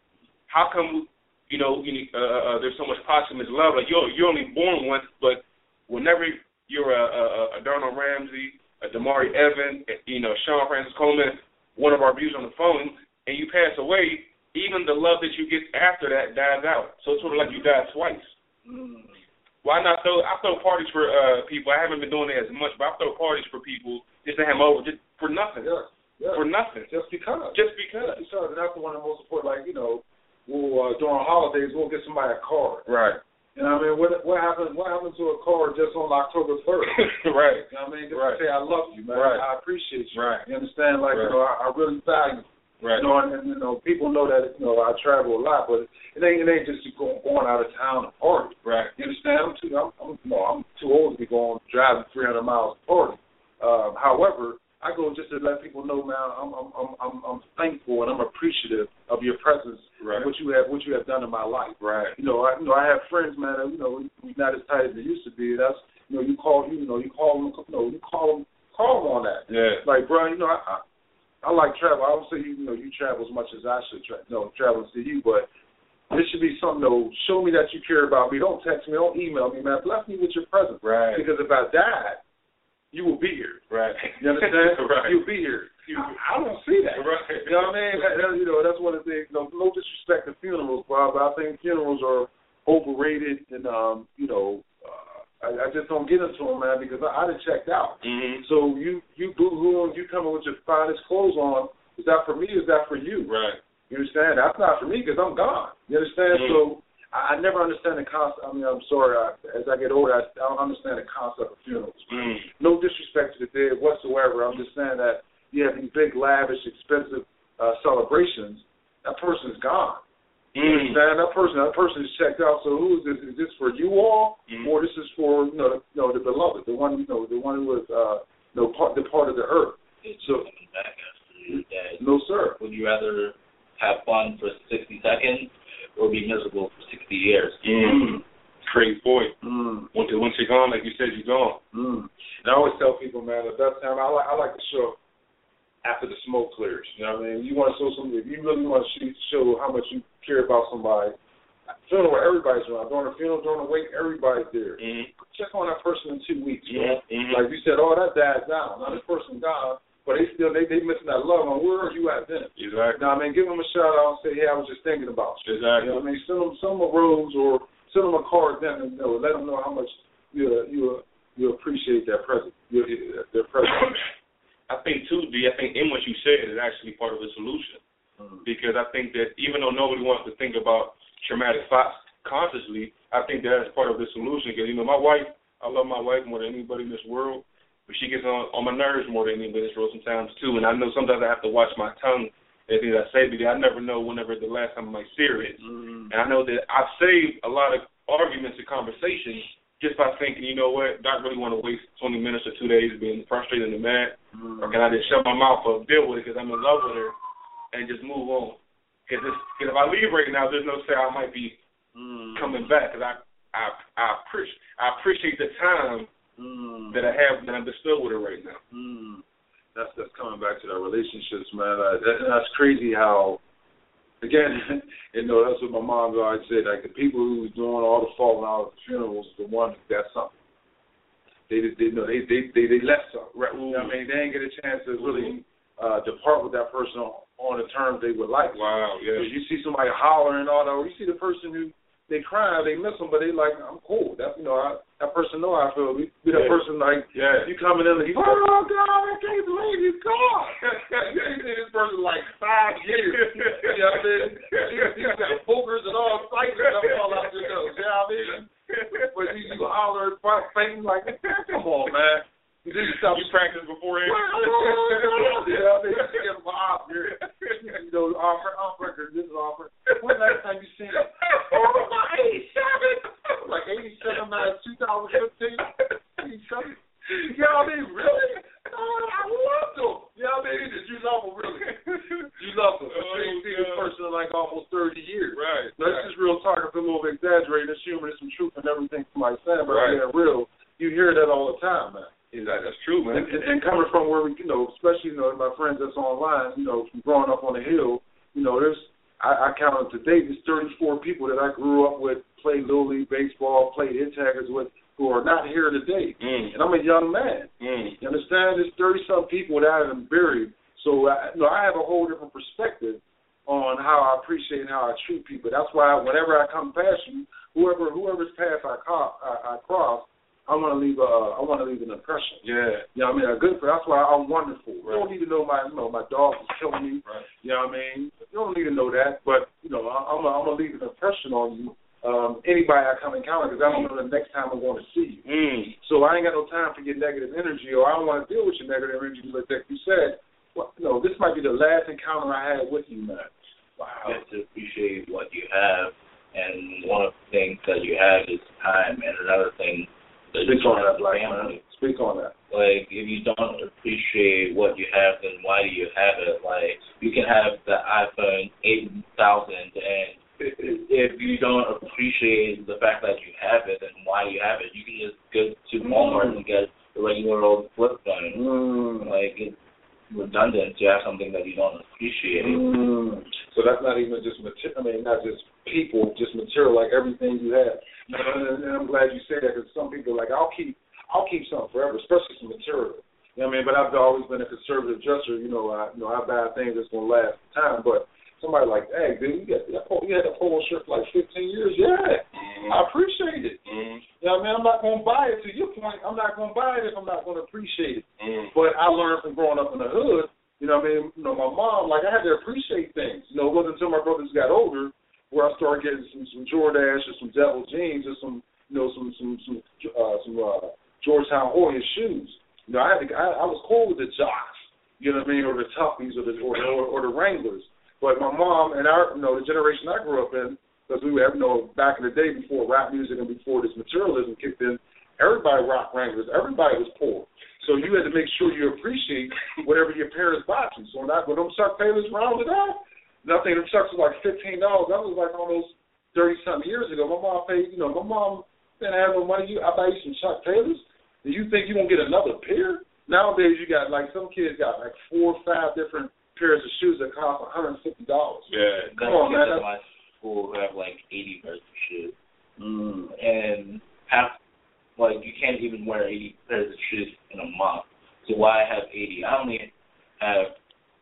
How come, you know, you, uh, uh, there's so much posthumous love? Like you're you're only born once, but whenever you're a, a, a Darnell Ramsey, a Damari Evans, you know, Sean Francis Coleman, one of our views on the phone, and you pass away. Even the love that you get after that dies out. So it's sort of like you died twice. Mm. Why not throw, I throw parties for uh, people. I haven't been doing it as much, but I throw parties for people just to have them over, just for nothing. Yeah. Yeah. For nothing. Just because. Just because. Just because. And that's one of the most important, like, you know, we'll, uh, during holidays, we'll get somebody a card. Right. You know what I mean? What, what happened What happened to a card just on October first? Right. You know what I mean? Just right. to say, I love you, man. Right. I appreciate you. Right. You understand? Like, right. you know, I, I really value you. Right. You know, and, and, you know, people know that, you know, I travel a lot, but it ain't, it ain't just going, going out of town to party. Right. You understand? I'm too, I'm, I'm, you know, I'm too old to be going driving three hundred miles to party. Um, however, I go just to let people know, man, I'm, I'm, I'm, I'm thankful and I'm appreciative of your presence, right. and what you have, what you have done in my life. Right. You know, I, you know, I have friends, man. That, you know, we're not as tight as they used to be. That's, you know, you call, you know, you call them, you know, you call them, call them on that. Yeah. Like, bro, you know, I. I I like travel. I don't say you, you know you travel as much as I should tra- you know, travel to see you, but this should be something, though. Show me that you care about me. Don't text me. Don't email me, man. Bless me with your presence. Right. Because if I died, you will be here. Right. You understand? Right. You'll be here. I, I don't see that. Right. You know what I mean? That, that, you know, that's one of the things. You know, no disrespect to funerals, Bob, but I think funerals are overrated, and um, you know, uh, I, I just don't get into them, man, because I, I done checked out. Mm-hmm. So you you boo-hooing, you coming with your finest clothes on. Is that for me? Or is that for you? Right. You understand? That's not for me because I'm gone. You understand? Mm-hmm. So I, I never understand the concept. I mean, I'm sorry. I, as I get older, I, I don't understand the concept of funerals. Mm-hmm. No disrespect to the dead whatsoever. I'm just saying that you have these big, lavish, expensive uh, celebrations. That person's gone. You Mm-hmm. understand? That person, that person is checked out. So who is this? Is this for you all, mm-hmm. or this is for you know, the, you know, the beloved, the one, you know, the one who was, uh, you know, part, the part of the earth. It's so, coming back after your dad. No, sir. Would you rather have fun for sixty seconds or be miserable for sixty years? Mm-hmm. Great point. Mm. Once, once you're gone, like you said, you're gone. Mm. And I always tell people, man, the best time I like I like to show after the smoke clears. You know what I mean? You want to show somebody, if you really want to show how much you care about somebody, funeral where everybody's around. During the funeral, during the wake, everybody's there. Mm-hmm. Check on that person in two weeks, mm-hmm. man. Like you said, oh, that died down. Now this person gone, but they still they they missing that love. And where are you at then? Exactly. Now I mean, give them a shout out and say, hey, I was just thinking about you. Exactly. You know what I mean? Send them send them a rose or send them a card then and you know, let them know how much you uh, you uh, you appreciate that present. You, uh, their present. I think too, D. I think in what you said is actually part of the solution, mm-hmm. because I think that even though nobody wants to think about traumatic thoughts consciously, I think that's part of the solution. Because you know, my wife, I love my wife more than anybody in this world, but she gets on on my nerves more than anybody in this world sometimes too. And I know sometimes I have to watch my tongue and things I say because I never know whenever the last time I might see her is. Mm-hmm. And I know that I've saved a lot of arguments and conversations just by thinking, you know what, Doc really want to waste twenty minutes or two days being frustrated and mad, mm-hmm. or can I just shut my mouth up, deal with it because I'm in love with her, and just move on? Because if I leave right now, there's no say I might be mm. coming back. Because I I I, appreciate, I appreciate the time mm. that I have that I'm bestowed with her right now. Mm. That's that's coming back to the relationships, man. Uh, that, that's crazy how. Again, you know, that's what my mom always said. Like, the people who was doing all the falling out of the funerals, the ones who got something. They did, they, know, they, they, they, they left something. Right? You know what I mean? They didn't get a chance to really uh, depart with that person on, on the terms they would like. Wow, yeah. You see somebody hollering and all that, or you see the person who, they crying, they miss them, but they like, I'm cool. That, you know, I, that person know how I feel. We, we that yeah. person like, yeah. you coming in and you, oh, God, I can't believe you gone. You ain't seen this person like five years. You know what I mean? You got boogers and all types of stuff all out your nose. You know what I mean? But you, you holler, fainting like, come on, man. You, you practice beforehand? Yeah, I mean, you get my off here. You know, offer, off record, this is offer. When last time you seen it? Oh, my eighty-seven. Like eighty-seven, man, two thousand fifteen. eighty-seven. You know what I mean? Really? Oh, I loved them. You know what I mean? Did you love them, really? You love them. Oh, you ain't seen this person in like almost thirty years. Right. That's right. Just real talk. It's a little bit exaggerated. There's humor, there's some truth in everything somebody's saying, but right. Yeah, real. You hear that all the time, man. Exactly. That's true, man. And, and, and coming from where we, you know, especially, you know, my friends that's online, you know, from growing up on the Hill, you know, there's, I, I counted today, there's thirty-four people that I grew up with, played Little League baseball, played hit taggers with, who are not here today. Mm. And I'm a young man. Mm. You understand? There's thirty-some people that I haven't buried. So, I, you know, I have a whole different perspective on how I appreciate and how I treat people. That's why whenever I come past you, whoever whoever's path I, co- I, I cross, I want to leave a, I want to leave an impression. Yeah. You know what I mean? A good, that's why I'm wonderful. Right. You don't need to know my, you know, my dog is killing me. Right. You know what I mean? You don't need to know that, but, you know, I, I'm going to leave an impression on you. Um, anybody I come encounter, because I don't know the next time I'm going to see you. Mm. So I ain't got no time for your negative energy, or I don't want to deal with your negative energy. Like that you said, well, you know, this might be the last encounter I had with you, man. Wow. You have to appreciate what you have, and one of the things that you have is time, and another thing. Speak on that, Black man. Speak on that. Like, if you don't appreciate what you have, then why do you have it? Like, you can have the iPhone eight thousand, and if you don't appreciate the fact that you have it, then why do you have it? You can just go to Walmart mm. and get the regular old flip phone. Mm. Like, it's redundant to have something that you don't appreciate. Mm. So that's not even just material. I mean, not just people, just material, like everything you have. And I'm glad you say that, because some people are like, I'll keep, I'll keep something forever, especially some material. You know what I mean? But I've always been a conservative dresser. You know, I you know I buy things that's gonna last time. But somebody like, hey, dude, you got that polo, you had that polo shirt for like fifteen years. Yeah, mm-hmm. I appreciate it. Mm-hmm. You know what I mean? I'm not gonna buy it. To your point, I'm not gonna buy it if I'm not gonna appreciate it. Mm-hmm. But I learned from growing up in the hood. You know what I mean? You know, my mom, like, I had to appreciate things. You know, it wasn't until my brothers got older where I started getting some some Jordache or some Devil jeans or some you know some some some uh, some uh, Georgetown Hoya shoes. You know, I had to, I, I was cool with the jocks, you know what I mean, or the Toughies or the or, or, or the Wranglers. But my mom and our, you know, the generation I grew up in, because we were, you know, back in the day before rap music and before this materialism kicked in, everybody rocked Wranglers. Everybody was poor. So you had to make sure you appreciate whatever your parents bought you. So when, I, when them Chuck Taylors rounded out, nothing, them Chucks was like fifteen dollars. That was like almost thirty-something years ago. My mom paid, you know, my mom didn't have no money. You, I buy you some Chuck Taylors. Do you think you're going to get another pair? Nowadays, you got, like, some kids got, like, four or five different pairs of shoes that cost one hundred fifty dollars. Yeah. Come on, man. At my school who have, like, eighty pairs of shoes. Mm. And half, like, you can't even wear eighty pairs of shoes in a month. So why have eighty? I only have,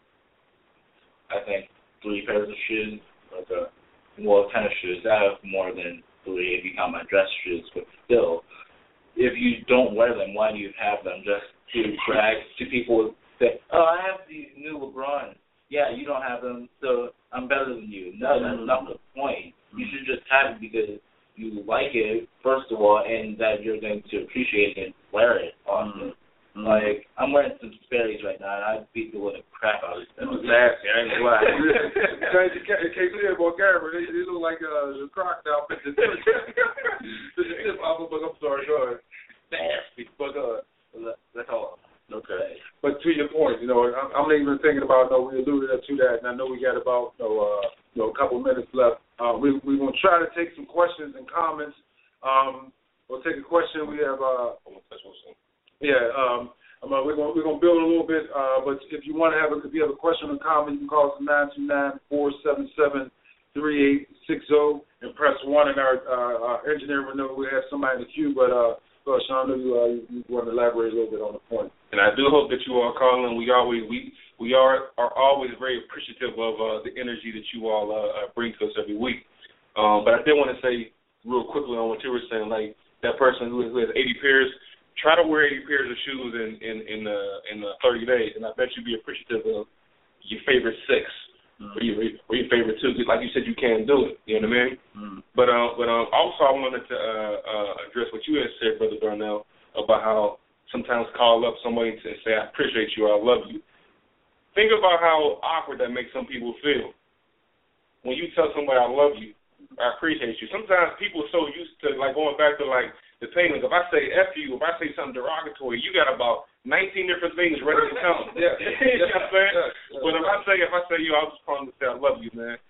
I think, three pairs of shoes. Like a, well, tennis shoes. I have more than three if you count my dress shoes. But still, if you don't wear them, why do you have them? Just to brag to people that, oh, I have the new LeBron. Yeah, you don't have them, so I'm better than you. No, that's not the point. You should just have it because you like it, first of all, and that you're going to appreciate it and wear it often. Mm-hmm. Like, I'm wearing some Sperry's right now, and I beat the living crap out of it. That's nasty. I ain't gonna lie. You can't see it on camera. They, they look like uh, the crocodile. I'm sorry, go ahead. Nasty, but uh, that's all. Okay. But to your point, you know, I'm, I'm not even thinking about. No, we alluded to that, and I know we got about, you know, uh, you know, a couple minutes left. Uh, we we're gonna try to take some questions and comments. Um, we'll take a question. We have. Uh, yeah. Um, I'm, uh, we're gonna we're gonna build a little bit. Uh, but if you want to have a, if you have a question or comment, you can call us nine two nine, four seven seven, three eight six zero and press one. And our, uh, our engineer will know we have somebody in the queue, but. Uh, So, Sean, I know you, uh, you, you want to elaborate a little bit on the point. And I do hope that you all call in. We always we we are are always very appreciative of uh, the energy that you all uh, bring to us every week. Um, but I did want to say real quickly on what you were saying, like that person who, who has eighty pairs, try to wear eighty pairs of shoes in in in, uh, in uh, thirty days, and I bet you'd be appreciative of your favorite six. Mm-hmm. Or, your, or your favorite two, like you said, you can do it. You know what I mean? Mm-hmm. But uh, but um, also I wanted to uh, uh, address what you had said, Brother Darnell, about how sometimes call up somebody to say, I appreciate you, I love you. Think about how awkward that makes some people feel. When you tell somebody I love you, I appreciate you. Sometimes people are so used to, like, going back to, like, the payments. If I say F you, if I say something derogatory, you got about nineteen different things ready to come. Yeah. You know what I'm saying? Yeah. But if I say, if I say you, I'll just call to say I love you, man.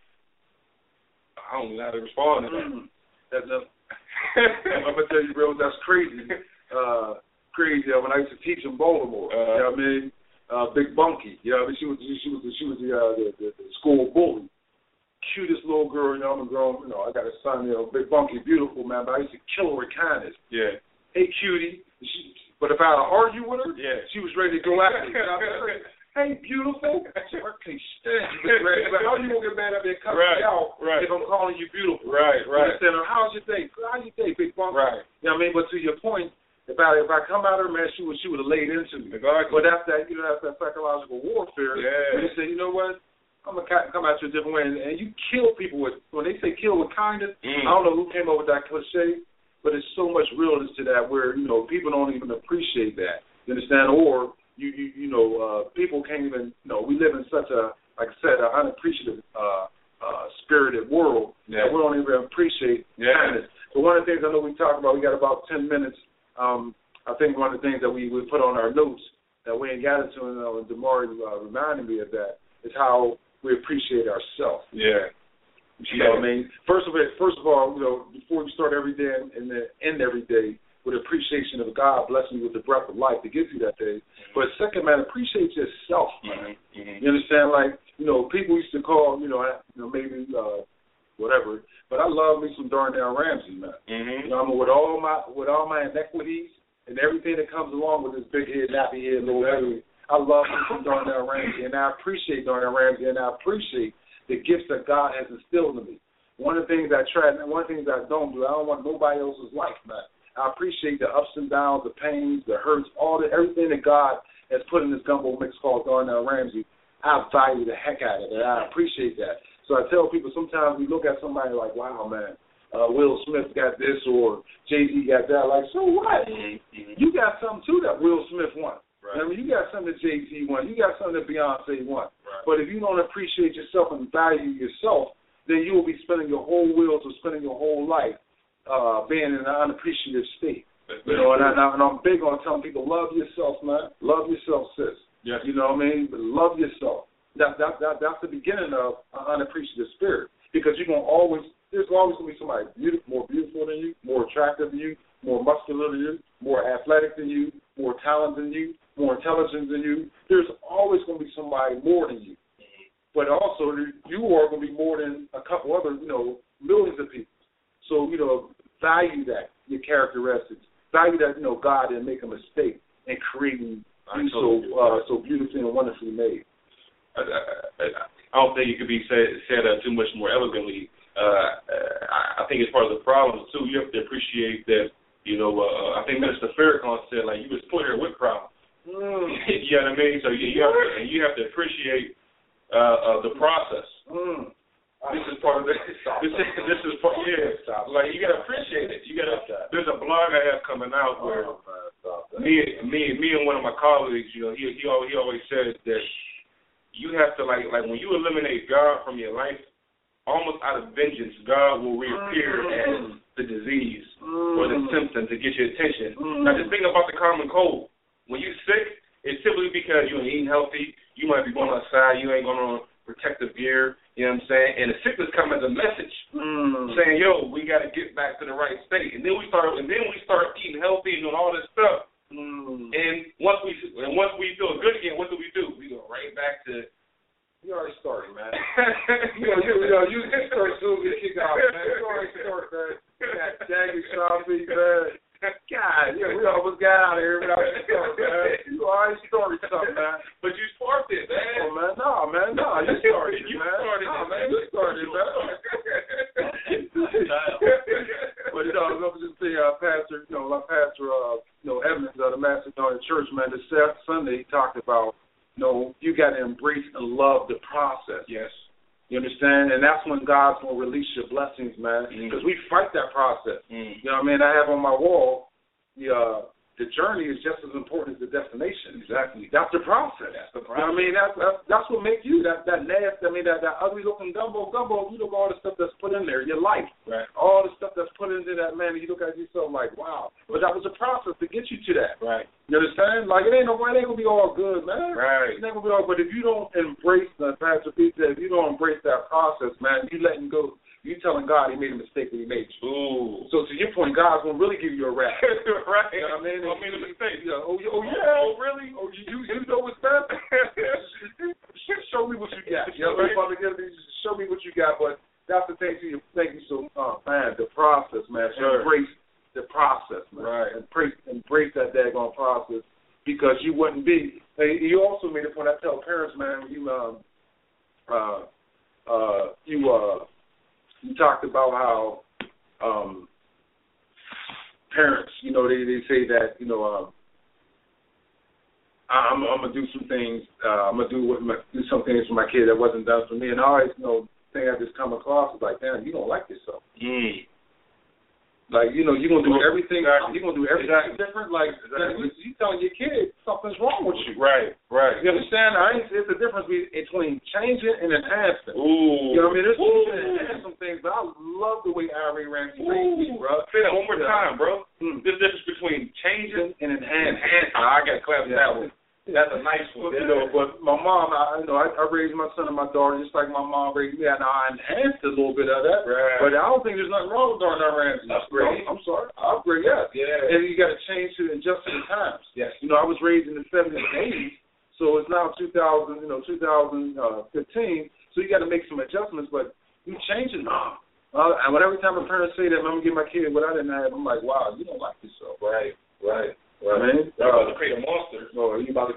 I don't know how to respond to that. Mm. That's a, I'm going to tell you, bro, that's crazy. Uh, crazy. When I used to teach in Baltimore, uh, you know what I mean? Uh, Big Bunky, you know what I mean? She was, she was, she was the, uh, the, the, the school bully. Cutest little girl, you know, I'm a grown, you know, I got a son, you know, Big Bunky, beautiful, man, but I used to kill her with kindness. Yeah. Hey, cutie. She, but if I had to argue with her, yeah, she was ready to go after me. Hey, beautiful. I can't stand you. But how you going to get mad at me and cut right, me out right. if I'm calling you beautiful? Right, right. You understand? How's your day? How's your day, Big Bunky? Right. You know what I mean? But to your point, if I if I come at her, man, she would she would have laid into me. Exactly. But that's that, you know, that's that psychological warfare. Yeah. When you say, you know what? I'm going to come at you a different way. And, and you kill people with, when they say kill with kindness, mm. I don't know who came up with that cliche, but there's so much realness to that where, you know, people don't even appreciate that. You understand? Or, you you, you know, uh, people can't even, you know, we live in such a, like I said, an unappreciative, uh, uh, spirited world yeah. that we don't even appreciate yeah. kindness. So one of the things I know we talked about, we got about ten minutes. Um, I think one of the things that we, we put on our notes that we ain't got into, and uh, Damari uh, reminded me of that, is how we appreciate ourselves. Yeah. You know what I mean? First of all, first of all, you know, before you start every day and then end every day with appreciation of God blessing you with the breath of life to get through that day. Mm-hmm. But second, man, appreciate yourself, man. Mm-hmm. You understand? Like, you know, people used to call, you know, you know maybe uh, whatever, but I love me some Darnell Ramsey, man. Mm-hmm. You know, I mean, with all my with all my inequities and everything that comes along with this big head, nappy head, little head. I love me some Darnell Ramsey, and I appreciate Darnell Ramsey, and I appreciate the gifts that God has instilled in me. One of the things I try, and one of the things I don't do, I don't want nobody else's life, man. I appreciate the ups and downs, the pains, the hurts, all the everything that God has put in this gumbo mix called Darnell Ramsey. I value the heck out of it, and I appreciate that. So I tell people sometimes we look at somebody like, wow, man, uh, Will Smith got this or Jay-Z got that. Like, so what? Mm-hmm. You got something, too, that Will Smith won. Right. I mean, you got something that Jay-Z won. You got something that Beyonce won. Right. But if you don't appreciate yourself and value yourself, then you will be spending your whole wheels or spending your whole life uh, being in an unappreciative state. You know, and, I, and I'm big on telling people, love yourself, man. Love yourself, sis. Yes. You know what I mean? But love yourself. That, that, that, that's the beginning of an unappreciative spirit, because you're going to always, there's always going to be somebody beautiful, more beautiful than you, more attractive than you, more muscular than you, more athletic than you, more talented than you, more intelligent than you. There's always going to be somebody more than you. But also, you are going to be more than a couple other, you know, millions of people. So, you know, value that, your characteristics. Value that, you know, God didn't make a mistake in creating you so uh, so beautifully and wonderfully made. I, I, I don't think it could be said, said uh, too much more elegantly. Uh, I, I think it's part of the problem, too. You have to appreciate that, you know, uh, I think Mister Farrakhan said, like, you was put here with problems. Mm. You know what I mean? So you, you, have to, and you have to appreciate Uh, uh, the process. Mm. This is part of the. This is this is part. Yeah, like you gotta appreciate it. You gotta. There's a blog I have coming out where oh, me, me, me, and one of my colleagues, you know, he he always, he always says that you have to like like when you eliminate God from your life, almost out of vengeance, God will reappear mm. as the disease mm. or the symptom to get your attention. Mm. Now just think about the common cold. When you're sick, it's simply because you ain't eating healthy. You might be going outside. You ain't going on protective gear. You know what I'm saying? And the sickness come as a message mm. saying, "Yo, we got to get back to the right state." And then we start, and then we start eating healthy and doing all this stuff. Mm. And once we, and once we feel good again, what do we do? We go right back to. You already started, man. you know, you, you know, you can start soon as you kick out, man. You already started, man. That jagged coffee, man. God, yeah, we almost got out of here without you starting, man. You already started something, man. But you sparked it, man. Oh, man, no, man, no, you started it, you man. Started no, it, man, you started it, man. But, you know, I was just saying, uh, Pastor, you know, my Pastor, uh, you know, Evans of the Macedonian Church, man, this Sunday he talked about, you know, you got to embrace and love the process. Yes. You understand? And that's when God's going to release your blessings, man, because mm. we fight that process. Mm. You know what I mean? I have on my wall, the uh, the journey is just as important as the destination. Exactly. That's the process. That's the You know process. what I mean? That's, that's, that's what makes you, that, that nasty, I mean, that, that ugly-looking gumbo, gumbo, you look at all the stuff that's put in there, your life. Right. All the stuff that's put into that, man, and you look at yourself like, wow. But that was a process to get you to that. Right. You understand? Like, it ain't no way, it ain't going to be all good, man. Right. It ain't going to be all good. But if you don't embrace, the Pastor Pete said, if you don't embrace that process, man, you letting go. You telling God he made a mistake when he made you. Ooh. So to your point, God's gonna really give you a rap. Right. You know what I mean? I made a mistake. Yeah. Oh, oh yeah. Oh really? Oh you you, you know what's that? Show me what you got. You know what I'm saying? Show me what you got. But that's the thing to you. Thank you so uh, man. The process, man. Sure. Embrace the process, man. Right. Embrace embrace that daggone process, because you wouldn't be. Hey, you also made a point. I tell parents, man, you um uh uh you uh. You talked about how um, parents, you know, they, they say that, you know, um, I'm, I'm gonna do some things. Uh, I'm gonna do what my, do some things for my kid that wasn't done for me, and I always, you know, thing I just come across is like, damn, you don't like yourself. Mm. Like, you know, you're going to do everything, exactly. you're going to do everything exactly. different. Like, exactly. you telling your kid something's wrong with you. Right, right. You understand? I ain't, it's the difference between changing and enhancing. Ooh. You know what I mean? There's you can enhance some things, but I love the way Irene Ramsey raised me, bro. Say that one more yeah. time, bro. Hmm. There's a difference between changing and enhancing. enhancing. Oh, I got to clap yeah. that one. That's a nice one. You know, but my mom, I you know, I, I raised my son and my daughter just like my mom raised me. And I enhanced a little bit of that. Right. But I don't think there's nothing wrong with Darnell Ramsey. That's great. I'm sorry. I agree, yes. Yeah. And you got to change to adjust to the times. Yes. You know, I was raised in the seventies and eighties, so it's now two thousand, you know, two thousand fifteen. So you got to make some adjustments, but you changing now. Uh, and when every time a parent say that, I'm going to give my kid what I didn't have, I'm like, wow, you don't like yourself. Right, right. Right.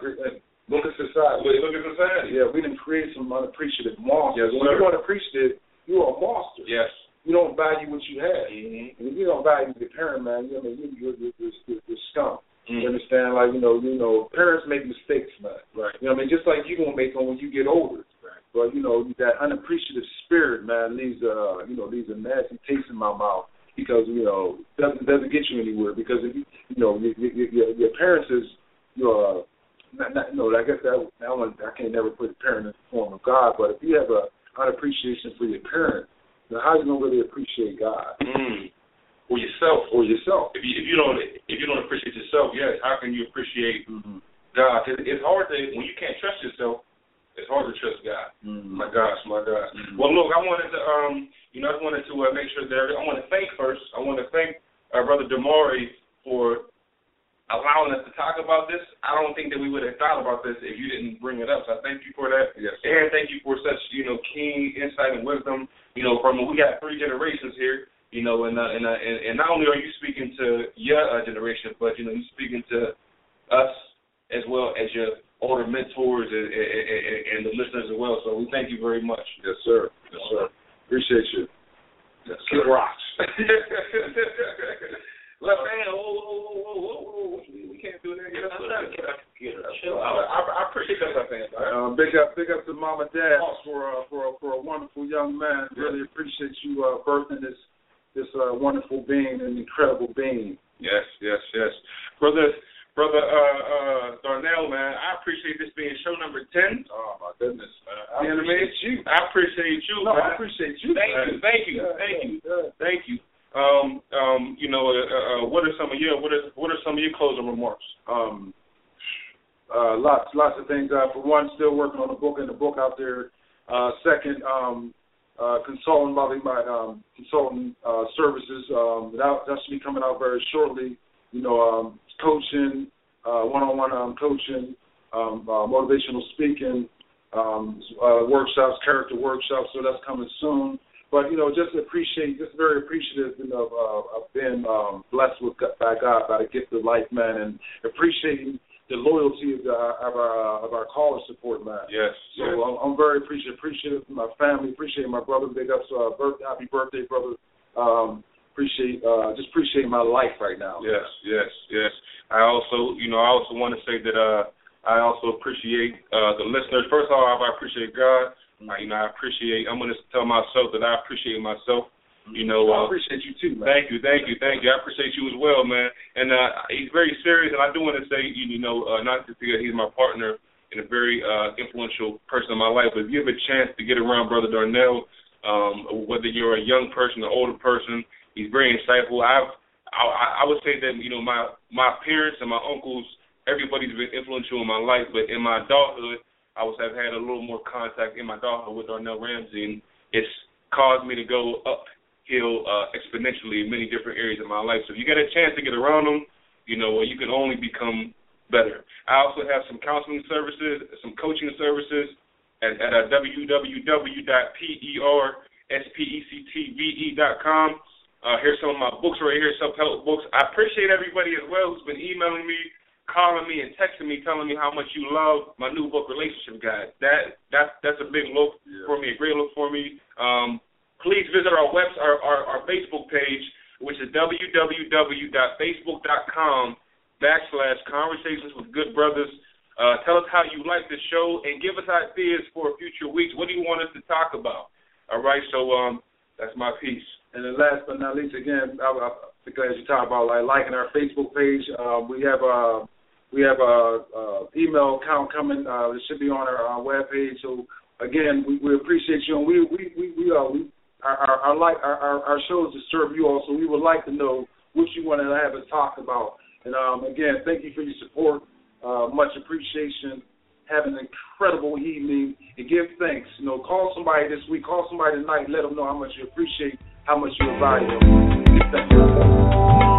agree. Look at society. Look at society. Yeah, we didn't create some unappreciative monsters. Yes, when you're unappreciative, you're a monster. Yes. You don't value what you have. Mm-hmm. And if you don't value your parent, man, you know, I mean, you're, you're, you're, you're, you're scum. Mm-hmm. You understand? Like, you know, you know, parents make mistakes, man. Right. You know what I mean? Just like you're going to make them when you get older. Right. But, you know, that unappreciative spirit, man, leaves, uh, you know, leaves a nasty taste in my mouth because, you know, doesn't doesn't get you anywhere because, if you, you know, your, your, your parents is your, uh, not, not, no, I guess that, that one, I can't never put a parent in the form of God, but if you have a unappreciation for your parent, then how are you going to really appreciate God? Mm. Or yourself. Or yourself. If you if you don't if you don't appreciate yourself, yes, how can you appreciate mm-hmm. God? It's, it's hard to when you can't trust yourself. It's hard to trust God. Mm-hmm. My gosh, my gosh. Mm-hmm. Well, look, I wanted to um, you know, I just wanted to uh, make sure that I want to thank first. I want to thank our brother Damari for allowing us to talk about this. I don't think that we would have thought about this if you didn't bring it up. So I thank you for that. Yes. And thank you for such, you know, keen insight and wisdom. You know, from we got three generations here. You know, and, uh, and, uh, and and not only are you speaking to your uh, generation, but, you know, you're speaking to us as well as your older mentors and, and, and the listeners as well. So we thank you very much. Yes, sir. Yes, sir. Appreciate you. Yes, Kid Rocks. Left hand, whoa, whoa, whoa, whoa, whoa, whoa. We can't do that. Yes, sir. I, I, I appreciate that left hand. Um, big up, big up to Mom and Dad for, uh, for, for a wonderful young man. Really appreciate you uh, birthing this this uh, wonderful being, an incredible being. Yes, yes, yes. Brother, brother uh, uh, Darnell, man, I appreciate this being show number ten. Oh, my goodness, man. I you know appreciate I mean? you. I appreciate you, no, man. I appreciate you. Thank man. you, thank you, yeah, thank yeah, you, yeah. thank you. Um, um, you know, uh, uh, what are some of your what are what are some of your closing remarks? Um, uh, lots, lots of things. Uh, for one, still working on the book and the book out there. Uh, second, um, uh, consulting, loving my um, consulting uh, services. Um, that that should be coming out very shortly. You know, um, coaching, uh, one-on-one um, coaching, um, uh, motivational speaking, um, uh, workshops, character workshops. So that's coming soon. But, you know, just appreciate, just very appreciative, you know, uh, of being um, blessed with by God, by the gift of life, man, and appreciating the loyalty of, the, of our of our caller support, man. Yes. So yes. I'm, I'm very appreciative, appreciative of my family, appreciate my brother, big ups, uh, birth, happy birthday, brother. Um, appreciate, uh, just appreciate my life right now. Yes, yes, yes. I also, you know, I also want to say that uh, I also appreciate uh, the listeners. First of all, I appreciate God. Uh, you know, I appreciate, I'm going to tell myself that I appreciate myself. You know, uh, I appreciate you too, man. Thank you, thank you, thank you. I appreciate you as well, man. And uh, he's very serious, and I do want to say, you, you know, uh, not to forget he's my partner and a very uh, influential person in my life. But if you have a chance to get around Brother Darnell, um, whether you're a young person or older person, he's very insightful. I've, I, I would say that, you know, my, my parents and my uncles, everybody's been influential in my life, but in my adulthood, I was have had a little more contact in my adulthood with Darnell Ramsey, and it's caused me to go uphill uh, exponentially in many different areas of my life. So if you get a chance to get around them, you know, you can only become better. I also have some counseling services, some coaching services at, at uh, w w w dot perspectv dot com. Uh, here's some of my books right here, self-help books. I appreciate everybody as well who's been emailing me, calling me and texting me, telling me how much you love my new book, Relationship Guide. That that's that's a big look yeah. for me, a great look for me. Um, please visit our website, our, our, our Facebook page, which is w w w dot facebook dot com backslash conversations with good brothers. Uh, tell us how you like the show and give us ideas for future weeks. What do you want us to talk about? All right, so um, that's my piece. And then last but not least, again, I, I, because you talk about like liking our Facebook page, uh, we have a we have a, a email account coming. Uh, it should be on our, our web page. So again, we, we appreciate you, and we we we, we, uh, we our our, our, like, our our our shows to serve you all. So we would like to know what you want to have us talk about. And um, again, thank you for your support. Uh, much appreciation. Have an incredible evening and give thanks. You know, call somebody this week, call somebody tonight, let them know how much you appreciate, how much you value them. Thank you.